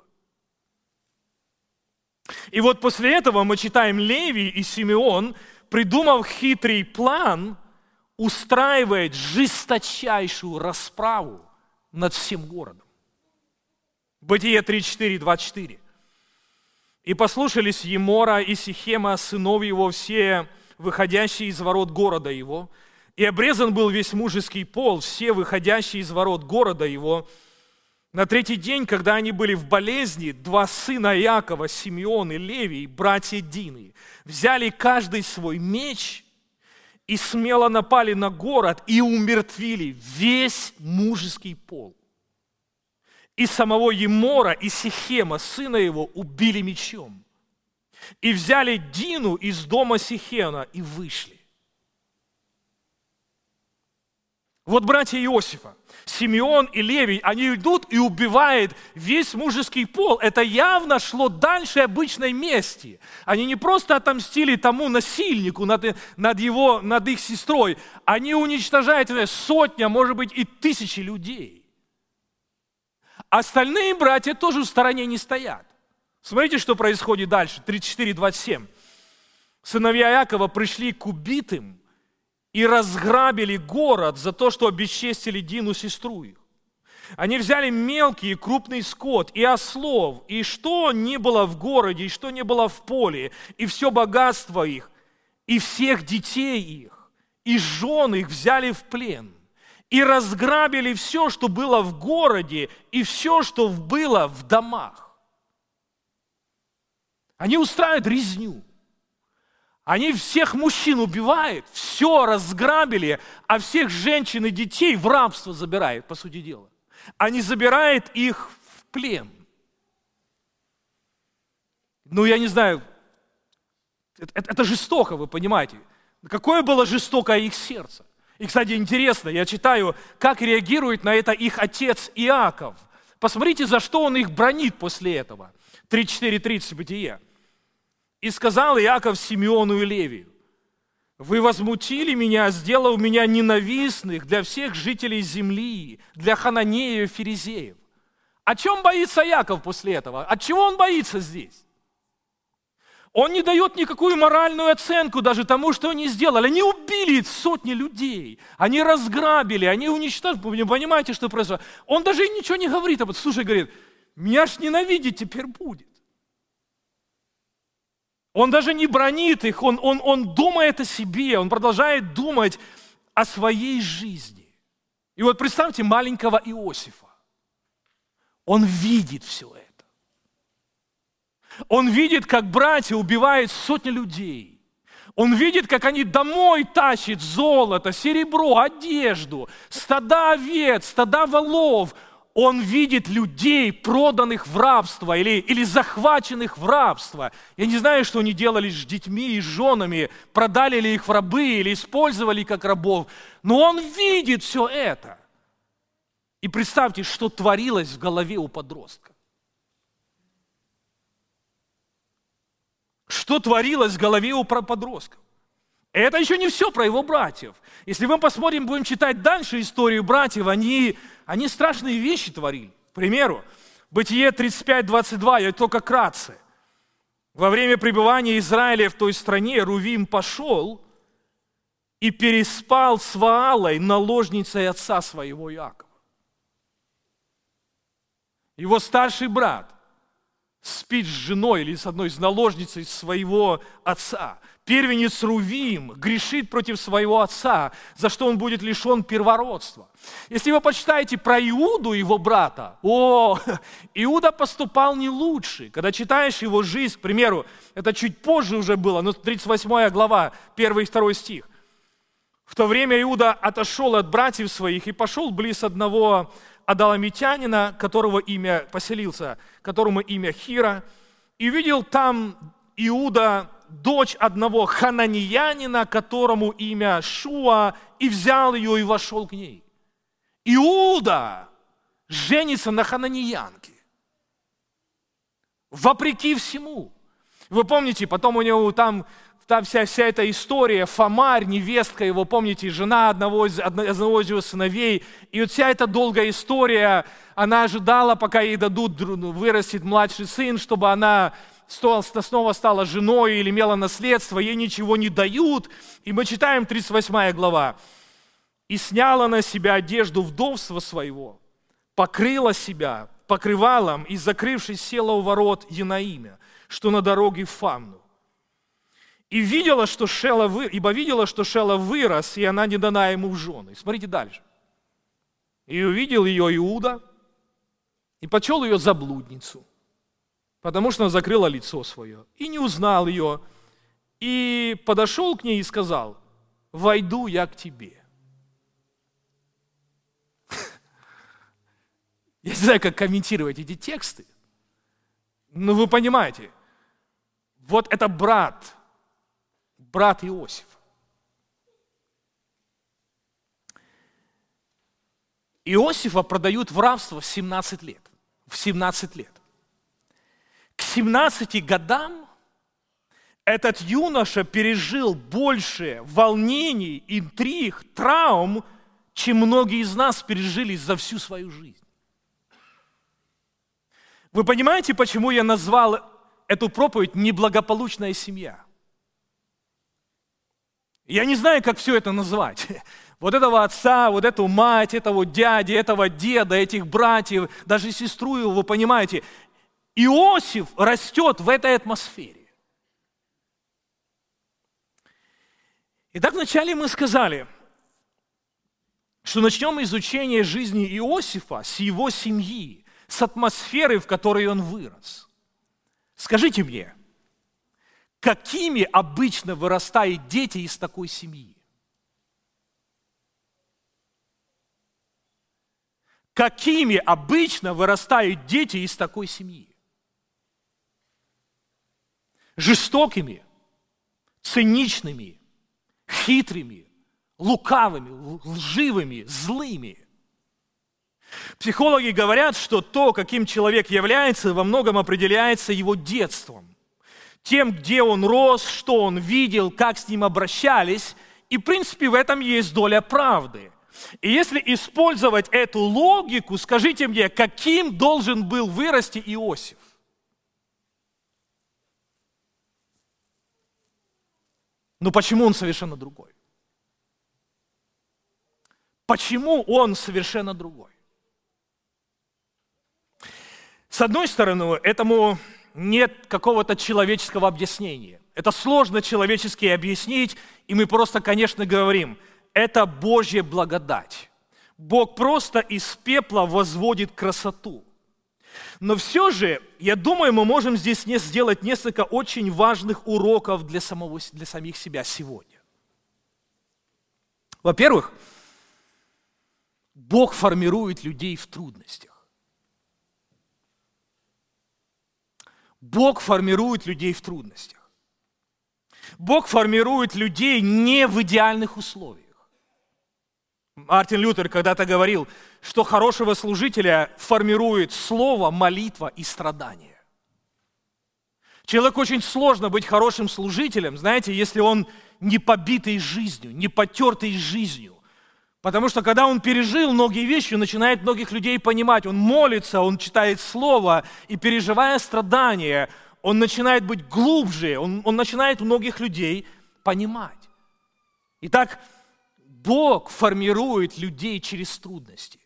И вот после этого мы читаем, Левий и Симеон, придумав хитрый план, устраивает жесточайшую расправу над всем городом. Бытие тридцать четыре двадцать четыре. «И послушались Емора и Сихема, сынов его, все выходящие из ворот города его, и обрезан был весь мужеский пол, все выходящие из ворот города его. На третий день, когда они были в болезни, два сына Иакова, Симеон и Левий, братья Дины, взяли каждый свой меч и смело напали на город и умертвили весь мужеский пол. И самого Емора и Сихема, сына его, убили мечом. И взяли Дину из дома Сихема и вышли». Вот братья Иосифа, Симеон и Левий, они идут и убивают весь мужеский пол. Это явно шло дальше обычной мести. Они не просто отомстили тому насильнику над, над, его, над их сестрой. Они уничтожают сотни, а может быть и тысячи людей. Остальные братья тоже в стороне не стоят. Смотрите, что происходит дальше. тридцать четыре двадцать семь. Сыновья Иакова пришли к убитым и разграбили город за то, что обесчестили Дину, сестру их. Они взяли мелкий и крупный скот, и ослов, и что ни было в городе, и что ни было в поле, и все богатство их, и всех детей их, и жен их взяли в плен, и разграбили все, что было в городе, и все, что было в домах. Они устраивают резню. Они всех мужчин убивают, все разграбили, а всех женщин и детей в рабство забирают, по сути дела. Они забирают их в плен. Ну, я не знаю, это, это жестоко, вы понимаете. Какое было жестокое их сердце. И, кстати, интересно, я читаю, как реагирует на это их отец Иаков. Посмотрите, за что он их бранит после этого. тридцать четыре тридцать, Бытие. «И сказал Иаков Симеону и Левию: вы возмутили меня, сделав меня ненавистных для всех жителей земли, для хананеев и ферезеев». О чем боится Иаков после этого? От чего он боится здесь? Он не дает никакую моральную оценку даже тому, что они сделали. Они убили сотни людей, они разграбили, они уничтожили. Вы понимаете, что происходит? Он даже ничего не говорит об этом. Слушай, говорит, меня ж ненавидеть теперь будет. Он даже не бранит их, он, он, он думает о себе, он продолжает думать о своей жизни. И вот представьте маленького Иосифа. Он видит все это. Он видит, как братья убивают сотни людей. Он видит, как они домой тащат золото, серебро, одежду, стада овец, стада волов. Он видит людей, проданных в рабство или, или захваченных в рабство. Я не знаю, что они делали с детьми и с женами, продали ли их в рабы или использовали как рабов. Но он видит все это. И представьте, что творилось в голове у подростка. Что творилось в голове у подростков. Это еще не все про его братьев. Если мы посмотрим, будем читать дальше историю братьев, они, они страшные вещи творили. К примеру, Бытие тридцать пять двадцать два, я только кратце. Во время пребывания Израиля в той стране Рувим пошел и переспал с Ваалой, наложницей отца своего Иакова. Его старший брат спит с женой или с одной из наложницей своего отца. Первенец Рувим грешит против своего отца, за что он будет лишен первородства. Если вы почитаете про Иуду, его брата, о, Иуда поступал не лучше. Когда читаешь его жизнь, к примеру, это чуть позже уже было, но тридцать восьмая глава, первый и второй стих. В то время Иуда отошел от братьев своих и пошел близ одного Адаламитянина, которого имя поселился, которому имя Хира, и видел там Иуда дочь одного хананеянина, которому имя Шуа, и взял ее и вошел к ней. Иуда женится на хананеянке, вопреки всему. Вы помните, потом у него там, там вся, вся эта история, Фомарь, невестка его, помните, жена одного из, одного из его сыновей, и вот вся эта долгая история, она ожидала, пока ей дадут, вырастет младший сын, чтобы она снова стала женой или имела наследство, ей ничего не дают. И мы читаем тридцать восьмая глава. «И сняла на себя одежду вдовства своего, покрыла себя покрывалом и, закрывшись, села у ворот Енаима, что на дороге в Фамну. И видела, что Шела вы... ибо видела, что Шела вырос, и она не дана ему в жены». Смотрите дальше. «И увидел ее Иуда, и почел ее за блудницу, потому что она закрыла лицо свое, и не узнал ее, и подошел к ней и сказал: войду я к тебе». Я не знаю, как комментировать эти тексты, но вы понимаете, вот это брат, брат Иосиф. Иосифа продают в рабство в семнадцать лет. В семнадцать лет. К семнадцати годам этот юноша пережил больше волнений, интриг, травм, чем многие из нас пережили за всю свою жизнь. Вы понимаете, почему я назвал эту проповедь «Неблагополучная семья»? Я не знаю, как все это назвать. Вот этого отца, вот эту мать, этого дяди, этого деда, этих братьев, даже сестру его, вы понимаете, Иосиф растет в этой атмосфере. Итак, вначале мы сказали, что начнем изучение жизни Иосифа с его семьи, с атмосферы, в которой он вырос. Скажите мне, какими обычно вырастают дети из такой семьи? Какими обычно вырастают дети из такой семьи? Жестокими, циничными, хитрыми, лукавыми, лживыми, злыми. Психологи говорят, что то, каким человек является, во многом определяется его детством. Тем, где он рос, что он видел, как с ним обращались. И, в принципе, в этом есть доля правды. И если использовать эту логику, скажите мне, каким должен был вырасти Иосиф? Но почему он совершенно другой? Почему он совершенно другой? С одной стороны, этому нет какого-то человеческого объяснения. Это сложно человечески объяснить, и мы просто, конечно, говорим, это Божья благодать. Бог просто из пепла возводит красоту. Но все же, я думаю, мы можем здесь сделать несколько очень важных уроков для, самого, для самих себя сегодня. Во-первых, Бог формирует людей в трудностях. Бог формирует людей в трудностях. Бог формирует людей не в идеальных условиях. Мартин Лютер когда-то говорил, что хорошего служителя формирует слово, молитва и страдания. Человеку очень сложно быть хорошим служителем, знаете, если он не побитый жизнью, не потертый жизнью. Потому что когда он пережил многие вещи, он начинает многих людей понимать. Он молится, он читает Слово, и переживая страдания, он начинает быть глубже, он, он начинает многих людей понимать. Итак, Бог формирует людей через трудности.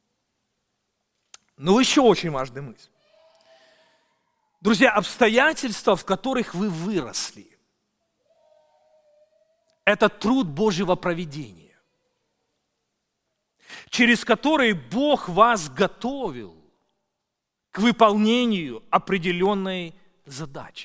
Но еще очень важная мысль. Друзья, обстоятельства, в которых вы выросли, это труд Божьего провидения, через который Бог вас готовил к выполнению определенной задачи.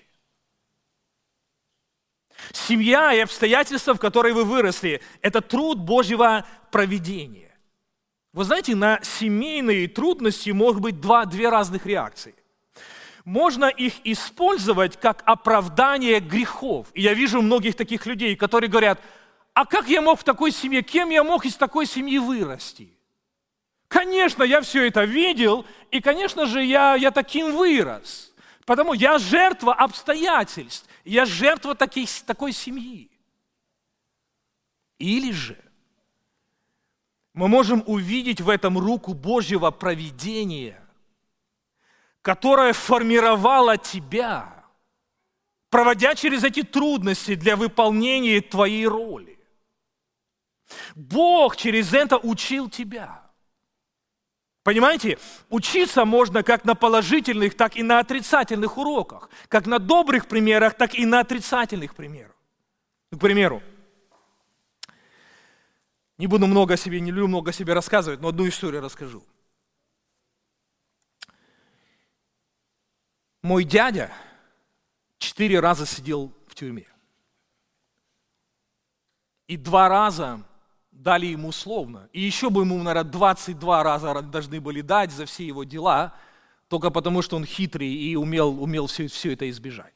Семья и обстоятельства, в которые вы выросли, это труд Божьего провидения. Вы знаете, на семейные трудности могут быть два, две разных реакции. Можно их использовать как оправдание грехов. И я вижу многих таких людей, которые говорят: а как я мог в такой семье, кем я мог из такой семьи вырасти? Конечно, я все это видел, и, конечно же, я, я таким вырос. Потому я жертва обстоятельств, я жертва такой, такой семьи. Или же мы можем увидеть в этом руку Божьего провидения, которая формировала тебя, проводя через эти трудности для выполнения твоей роли. Бог через это учил тебя. Понимаете, учиться можно как на положительных, так и на отрицательных уроках, как на добрых примерах, так и на отрицательных примерах. К примеру, не буду много о себе, не люблю много о себе рассказывать, но одну историю расскажу. Мой дядя четыре раза сидел в тюрьме. И два раза дали ему условно. И еще бы ему, наверное, двадцать два раза должны были дать за все его дела, только потому, что он хитрый и умел, умел все, все это избежать.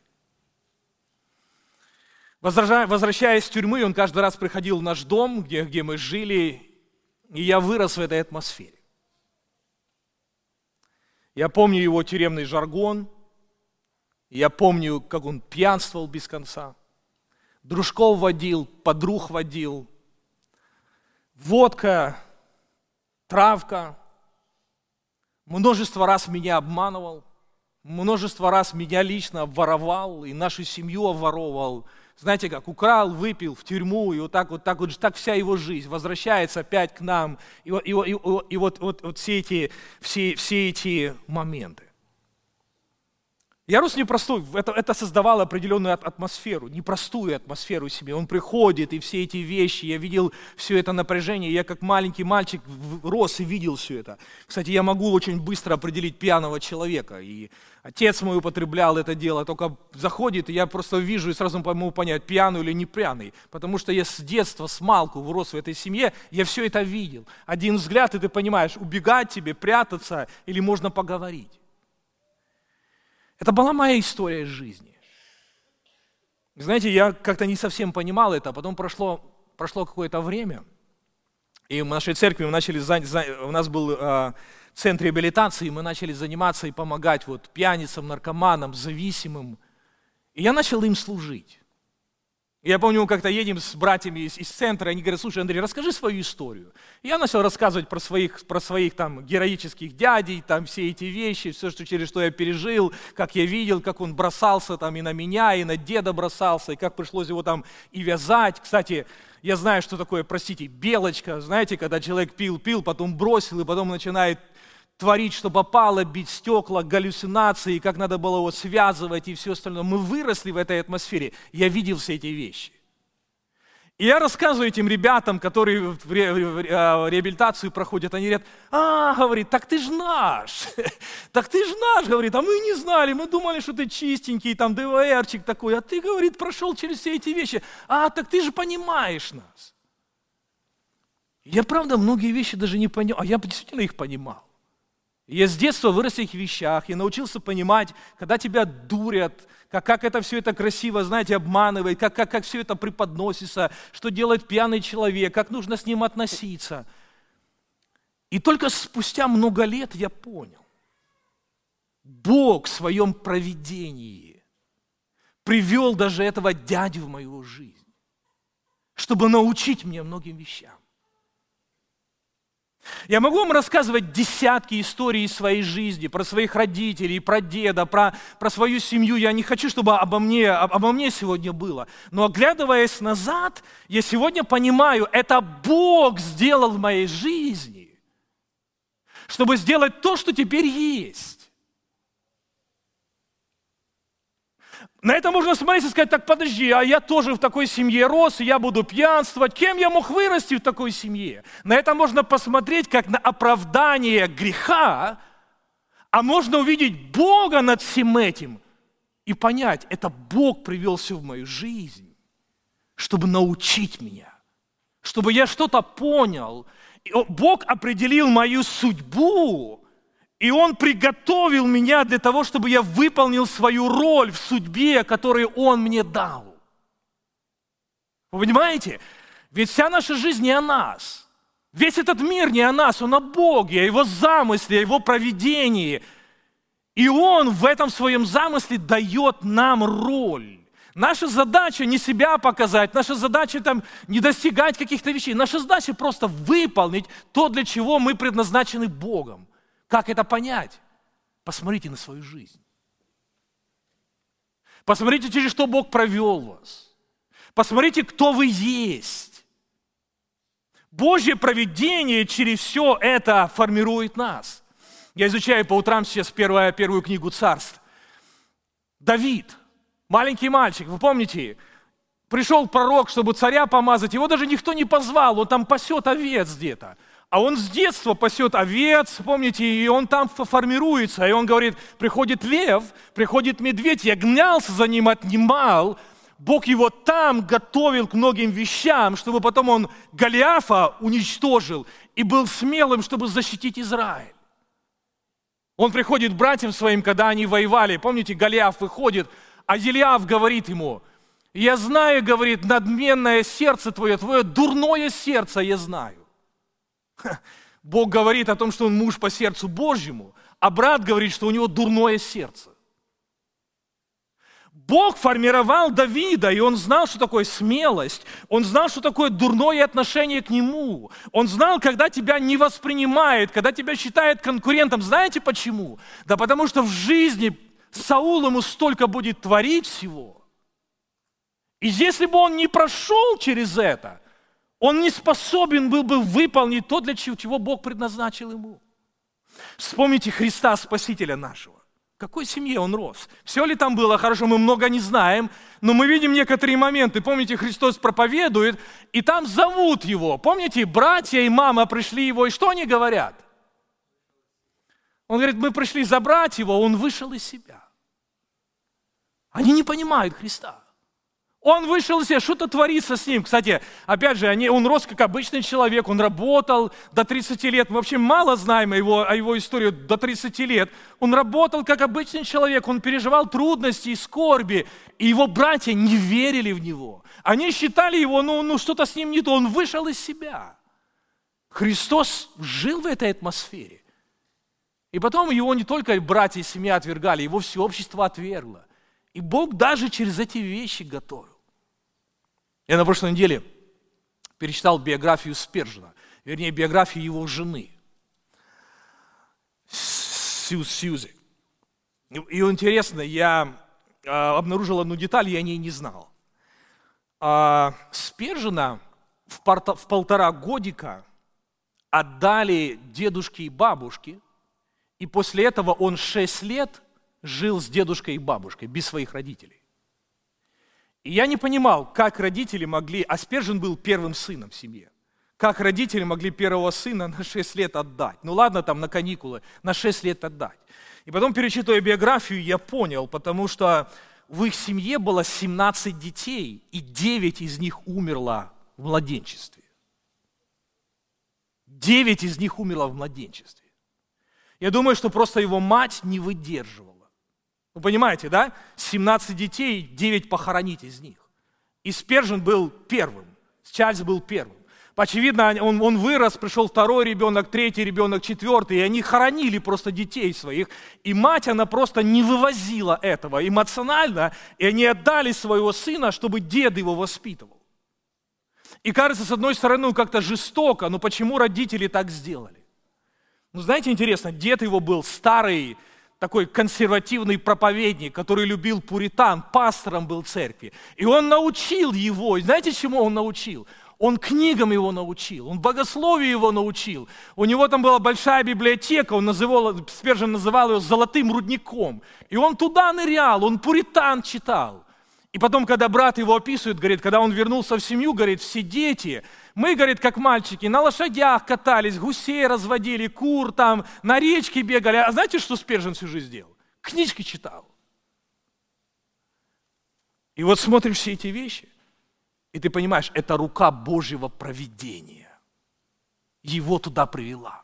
Возвращаясь из тюрьмы, он каждый раз приходил в наш дом, где, где мы жили, и я вырос в этой атмосфере. Я помню его тюремный жаргон, я помню, как он пьянствовал без конца, дружков водил, подруг водил, водка, травка. Множество раз меня обманывал, множество раз меня лично обворовал и нашу семью обворовал. Знаете как, украл, выпил в тюрьму, и вот так вот, так вот, так вся его жизнь возвращается опять к нам. И, и, и, и, и вот, вот, вот все, эти, все, все эти моменты. Я рос непростой, это, это создавало определенную атмосферу, непростую атмосферу в себе. Он приходит, и все эти вещи, я видел все это напряжение, я как маленький мальчик рос и видел все это. Кстати, я могу очень быстро определить пьяного человека, и отец мой употреблял это дело, только заходит, и я просто вижу и сразу могу понять, пьяный или не пьяный, потому что я с детства, с малку рос в этой семье, я все это видел. Один взгляд, и ты понимаешь, убегать тебе, прятаться, или можно поговорить. Это была моя история из жизни. Знаете, я как-то не совсем понимал это, а потом прошло, прошло какое-то время, и в нашей церкви мы начали, у нас был э, центр реабилитации, мы начали заниматься и помогать вот, пьяницам, наркоманам, зависимым, и я начал им служить. Я помню, как-то едем с братьями из, из центра, они говорят: слушай, Андрей, расскажи свою историю. И я начал рассказывать про своих, про своих там героических дядей, там все эти вещи, все, что, через что я пережил, как я видел, как он бросался там и на меня, и на деда бросался, и как пришлось его там и вязать. Кстати, я знаю, что такое, простите, белочка, знаете, когда человек пил-пил, потом бросил, и потом начинает творить, что попало, бить стекла, галлюцинации, как надо было его связывать и все остальное. Мы выросли в этой атмосфере. Я видел все эти вещи. И я рассказываю этим ребятам, которые в реабилитацию проходят, они говорят: а, говорит, так ты ж наш, так ты ж наш, говорит, а мы не знали, мы думали, что ты чистенький, там, ДВРчик такой, а ты, говорит, прошел через все эти вещи, а, так ты же понимаешь нас. Я, правда, многие вещи даже не понял, а я действительно их понимал. Я с детства вырос в этих вещах, я научился понимать, когда тебя дурят, как, как это все это красиво, знаете, обманывает, как, как, как все это преподносится, что делает пьяный человек, как нужно с ним относиться. И только спустя много лет я понял, Бог в своем провидении привел даже этого дядю в мою жизнь, чтобы научить меня многим вещам. Я могу вам рассказывать десятки историй из своей жизни, про своих родителей, про деда, про, про свою семью. Я не хочу, чтобы обо мне, обо мне сегодня было. Но оглядываясь назад, я сегодня понимаю, это Бог сделал в моей жизни, чтобы сделать то, что теперь есть. На это можно смотреть и сказать: так подожди, а я тоже в такой семье рос, и я буду пьянствовать. Кем я мог вырасти в такой семье? На это можно посмотреть как на оправдание греха, а можно увидеть Бога над всем этим и понять, это Бог привел все в мою жизнь, чтобы научить меня, чтобы я что-то понял. Бог определил мою судьбу, и Он приготовил меня для того, чтобы я выполнил свою роль в судьбе, которую Он мне дал. Вы понимаете? Ведь вся наша жизнь не о нас. Весь этот мир не о нас, он о Боге, о Его замысле, о Его провидении. И Он в этом своем замысле дает нам роль. Наша задача не себя показать, наша задача там не достигать каких-то вещей. Наша задача просто выполнить то, для чего мы предназначены Богом. Как это понять? Посмотрите на свою жизнь. Посмотрите, через что Бог провел вас. Посмотрите, кто вы есть. Божье провидение через все это формирует нас. Я изучаю по утрам сейчас первую, первую книгу Царств. Давид, маленький мальчик, вы помните? Пришел пророк, чтобы царя помазать. Его даже никто не позвал, он там пасет овец где-то. А он с детства пасет овец, помните, и он там формируется. И он говорит: приходит лев, приходит медведь, я гнался за ним, отнимал. Бог его там готовил к многим вещам, чтобы потом он Голиафа уничтожил и был смелым, чтобы защитить Израиль. Он приходит к братьям своим, когда они воевали. Помните, Голиаф выходит, а Елиаф говорит ему: я знаю, говорит, надменное сердце твое, твое дурное сердце я знаю. Бог говорит о том, что он муж по сердцу Божьему, а брат говорит, что у него дурное сердце. Бог формировал Давида, и он знал, что такое смелость, он знал, что такое дурное отношение к нему, он знал, когда тебя не воспринимает, когда тебя считает конкурентом. Знаете почему? Да потому что в жизни Саул ему столько будет творить всего. И если бы он не прошел через это, он не способен был бы выполнить то, для чего Бог предназначил ему. Вспомните Христа, Спасителя нашего. В какой семье он рос? Все ли там было хорошо, мы много не знаем, но мы видим некоторые моменты. Помните, Христос проповедует, и там зовут его. Помните, братья и мама пришли его, и что они говорят? Он говорит: мы пришли забрать его, он вышел из себя. Они не понимают Христа. Он вышел из себя, что-то творится с ним. Кстати, опять же, они, он рос как обычный человек, он работал до тридцати лет. Мы вообще мало знаем о его, о его истории до тридцати лет. Он работал как обычный человек, он переживал трудности и скорби. И его братья не верили в него. Они считали его, ну, ну что-то с ним не то, он вышел из себя. Христос жил в этой атмосфере. И потом его не только братья и семья отвергали, его все общество отвергло. И Бог даже через эти вещи готовил. Я на прошлой неделе перечитал биографию Спержена, вернее, биографию его жены, Сьюзи. И интересно, я обнаружил одну деталь, я о ней не знал. Спержена в полтора годика отдали дедушке и бабушке, и после этого он шесть лет жил с дедушкой и бабушкой, без своих родителей. И я не понимал, как родители могли, а Спержен был первым сыном в семье, как родители могли первого сына на шесть лет отдать. Ну ладно, там на каникулы, на шесть лет отдать. И потом, перечитывая биографию, я понял, потому что в их семье было семнадцать детей, и девять из них умерло в младенчестве. девять из них умерло в младенчестве. Я думаю, что просто его мать не выдерживала. Вы понимаете, да? семнадцать детей, девять похоронить из них. И Спержен был первым, Чарльз был первым. Очевидно, он, он вырос, пришел второй ребенок, третий ребенок, четвертый, и они хоронили просто детей своих. И мать, она просто не вывозила этого эмоционально, и они отдали своего сына, чтобы дед его воспитывал. И кажется, с одной стороны, ну, как-то жестоко, но почему родители так сделали? Ну, знаете, интересно, дед его был старый, такой консервативный проповедник, который любил пуритан, пастором был церкви. И он научил его, и знаете, чему он научил? Он книгам его научил, он богословию его научил. У него там была большая библиотека, он называл, Спержен называл ее «золотым рудником». И он туда нырял, он пуритан читал. И потом, когда брат его описывает, говорит, когда он вернулся в семью, говорит, все дети, мы, говорит, как мальчики, на лошадях катались, гусей разводили, кур там, на речке бегали. А знаете, что Спержен всю жизнь делал? Книжки читал. И вот смотришь все эти вещи, и ты понимаешь, это рука Божьего провидения. Его туда привела.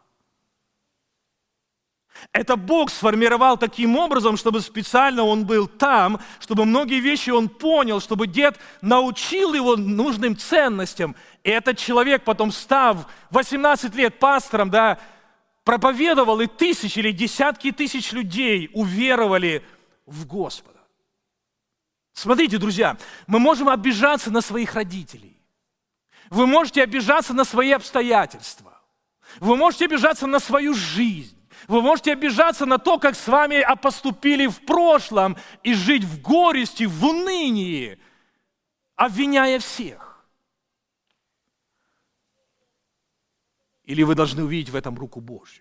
Это Бог сформировал таким образом, чтобы специально он был там, чтобы многие вещи он понял, чтобы дед научил его нужным ценностям. И этот человек потом, став восемнадцать лет пастором, да, проповедовал, и тысячи или десятки тысяч людей уверовали в Господа. Смотрите, друзья, мы можем обижаться на своих родителей. Вы можете обижаться на свои обстоятельства. Вы можете обижаться на свою жизнь. Вы можете обижаться на то, как с вами поступили в прошлом, и жить в горести, в унынии, обвиняя всех. Или вы должны увидеть в этом руку Божью.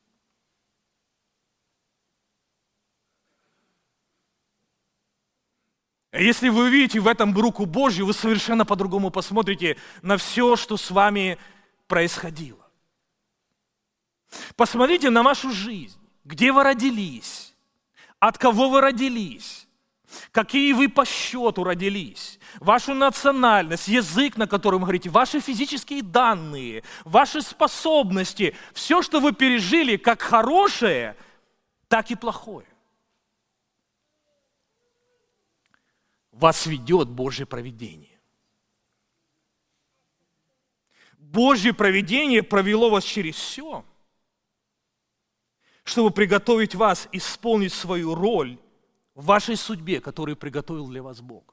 Если вы увидите в этом руку Божью, вы совершенно по-другому посмотрите на все, что с вами происходило. Посмотрите на вашу жизнь, где вы родились, от кого вы родились, какие вы по счету родились, вашу национальность, язык, на котором вы говорите, ваши физические данные, ваши способности, все, что вы пережили, как хорошее, так и плохое. Вас ведет Божье провидение. Божье провидение провело вас через все, чтобы приготовить вас исполнить свою роль в вашей судьбе, которую приготовил для вас Бог.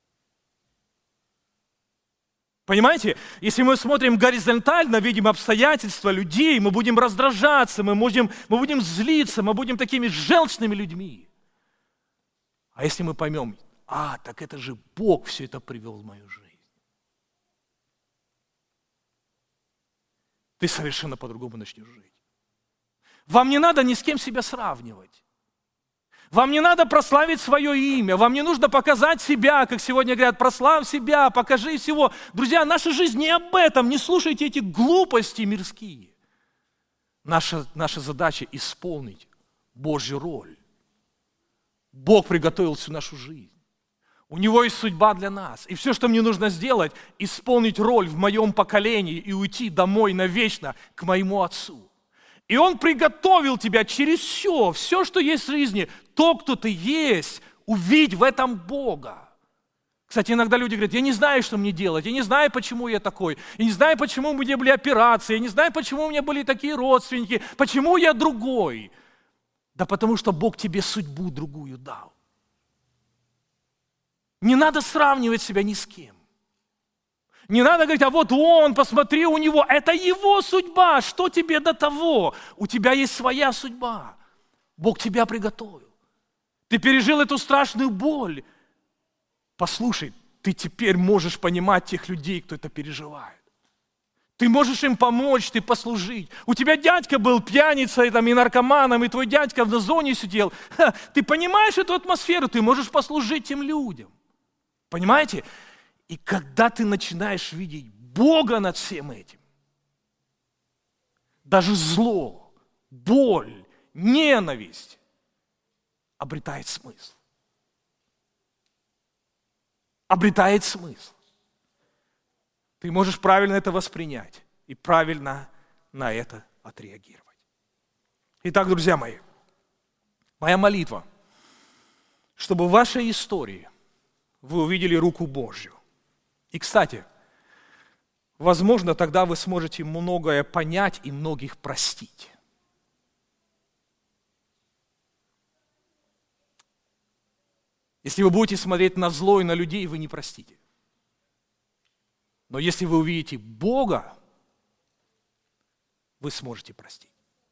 Понимаете, если мы смотрим горизонтально, видим обстоятельства людей, мы будем раздражаться, мы будем, мы будем злиться, мы будем такими желчными людьми. А если мы поймем, а, так это же Бог все это привел в мою жизнь. Ты совершенно по-другому начнешь жить. Вам не надо ни с кем себя сравнивать. Вам не надо прославить свое имя. Вам не нужно показать себя, как сегодня говорят, прославь себя, покажи всего. Друзья, наша жизнь не об этом. Не слушайте эти глупости мирские. Наша, наша задача исполнить Божью роль. Бог приготовил всю нашу жизнь. У Него есть судьба для нас. И все, что мне нужно сделать, исполнить роль в моем поколении и уйти домой навечно к моему Отцу. И Он приготовил тебя через все, все, что есть в жизни, то, кто ты есть, увидь в этом Бога. Кстати, иногда люди говорят, я не знаю, что мне делать, я не знаю, почему я такой, я не знаю, почему у меня были операции, я не знаю, почему у меня были такие родственники, почему я другой. Да потому что Бог тебе судьбу другую дал. Не надо сравнивать себя ни с кем. Не надо говорить, а вот он, посмотри, у него, это его судьба, что тебе до того? У тебя есть своя судьба. Бог тебя приготовил. Ты пережил эту страшную боль. Послушай, ты теперь можешь понимать тех людей, кто это переживает. Ты можешь им помочь, ты послужить. У тебя дядька был пьяницей там, и наркоманом, и твой дядька в зоне сидел. Ха, ты понимаешь эту атмосферу, ты можешь послужить тем людям. Понимаете? И когда ты начинаешь видеть Бога над всем этим, даже зло, боль, ненависть обретает смысл. Обретает смысл. Ты можешь правильно это воспринять и правильно на это отреагировать. Итак, друзья мои, моя молитва, чтобы в вашей истории вы увидели руку Божью. И, кстати, возможно, тогда вы сможете многое понять и многих простить. Если вы будете смотреть на зло и на людей, вы не простите. Но если вы увидите Бога, вы сможете простить.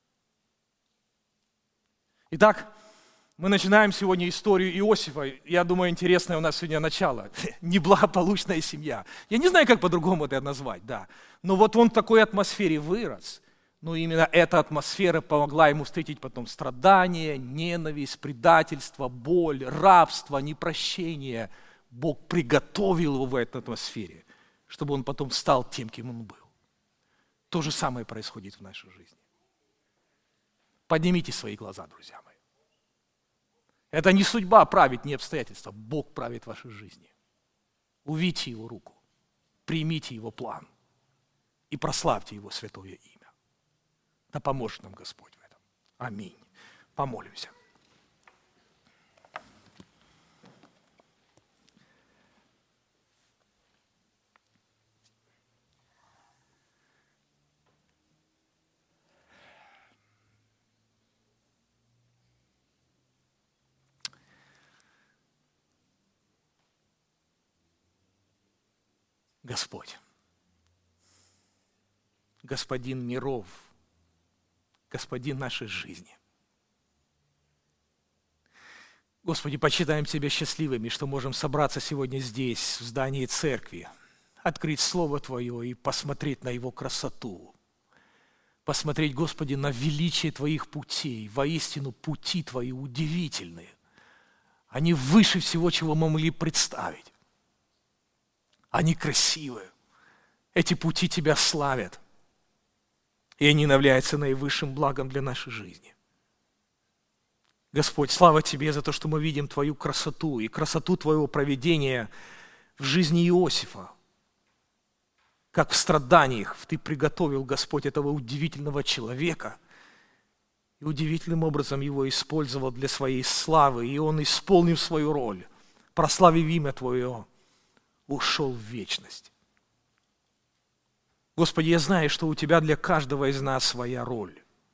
Итак, мы начинаем сегодня историю Иосифа. Я думаю, интересное у нас сегодня начало. Неблагополучная семья. Я не знаю, как по-другому это назвать, да. Но вот он в такой атмосфере вырос. Но именно эта атмосфера помогла ему встретить потом страдания, ненависть, предательство, боль, рабство, непрощение. Бог приготовил его в этой атмосфере, чтобы он потом стал тем, кем он был. То же самое происходит в нашей жизни. Поднимите свои глаза, друзья мои. Это не судьба править, не обстоятельства. Бог правит в вашей жизни. Увидьте Его руку, примите Его план и прославьте Его святое имя. Да поможет нам Господь в этом. Аминь. Помолимся. Господь, Господин миров, Господин нашей жизни. Господи, почитаем Тебя счастливыми, что можем собраться сегодня здесь, в здании церкви, открыть Слово Твое и посмотреть на Его красоту. Посмотреть, Господи, на величие Твоих путей. Воистину, пути Твои удивительные. Они выше всего, чего мы могли представить. Они красивые. Эти пути Тебя славят. И они являются наивысшим благом для нашей жизни. Господь, слава Тебе за то, что мы видим Твою красоту и красоту Твоего провидения в жизни Иосифа. Как в страданиях Ты приготовил, Господь, этого удивительного человека и удивительным образом его использовал для своей славы, и он, исполнив свою роль, прославив имя Твое, ушел в вечность. Господи, я знаю, что у Тебя для каждого из нас своя роль.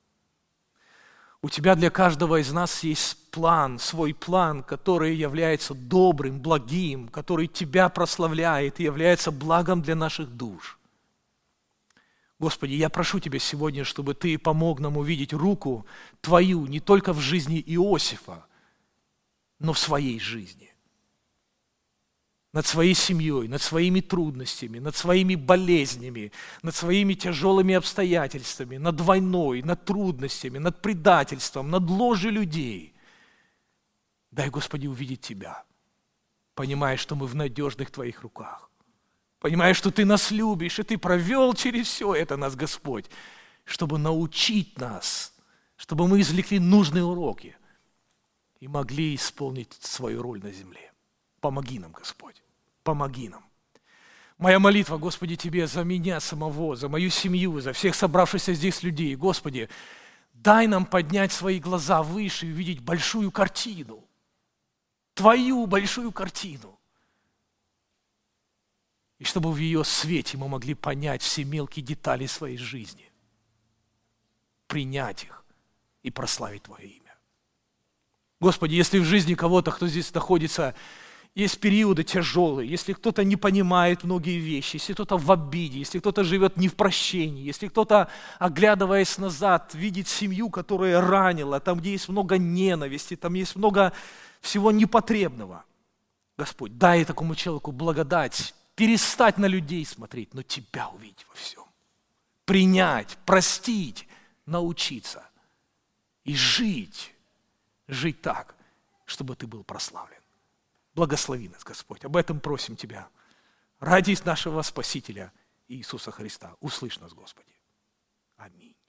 У Тебя для каждого из нас есть план, свой план, который является добрым, благим, который Тебя прославляет и является благом для наших душ. Господи, я прошу Тебя сегодня, чтобы Ты помог нам увидеть руку Твою не только в жизни Иосифа, но в своей жизни. Над своей семьей, над своими трудностями, над своими болезнями, над своими тяжелыми обстоятельствами, над войной, над трудностями, над предательством, над ложью людей. Дай, Господи, увидеть Тебя, понимая, что мы в надежных Твоих руках, понимая, что Ты нас любишь, и Ты провел через все это нас, Господь, чтобы научить нас, чтобы мы извлекли нужные уроки и могли исполнить свою роль на земле. Помоги нам, Господь, помоги нам. Моя молитва, Господи, Тебе за меня самого, за мою семью, за всех собравшихся здесь людей. Господи, дай нам поднять свои глаза выше и увидеть большую картину, Твою большую картину. И чтобы в ее свете мы могли понять все мелкие детали своей жизни, принять их и прославить Твое имя. Господи, если в жизни кого-то, кто здесь находится, есть периоды тяжелые, если кто-то не понимает многие вещи, если кто-то в обиде, если кто-то живет не в прощении, если кто-то, оглядываясь назад, видит семью, которая ранила, там, где есть много ненависти, там есть много всего непотребного. Господь, дай такому человеку благодать, перестать на людей смотреть, но Тебя увидеть во всем. Принять, простить, научиться и жить, жить так, чтобы Ты был прославлен. Благослови нас, Господь. Об этом просим Тебя. Ради нашего Спасителя Иисуса Христа. Услышь нас, Господи. Аминь.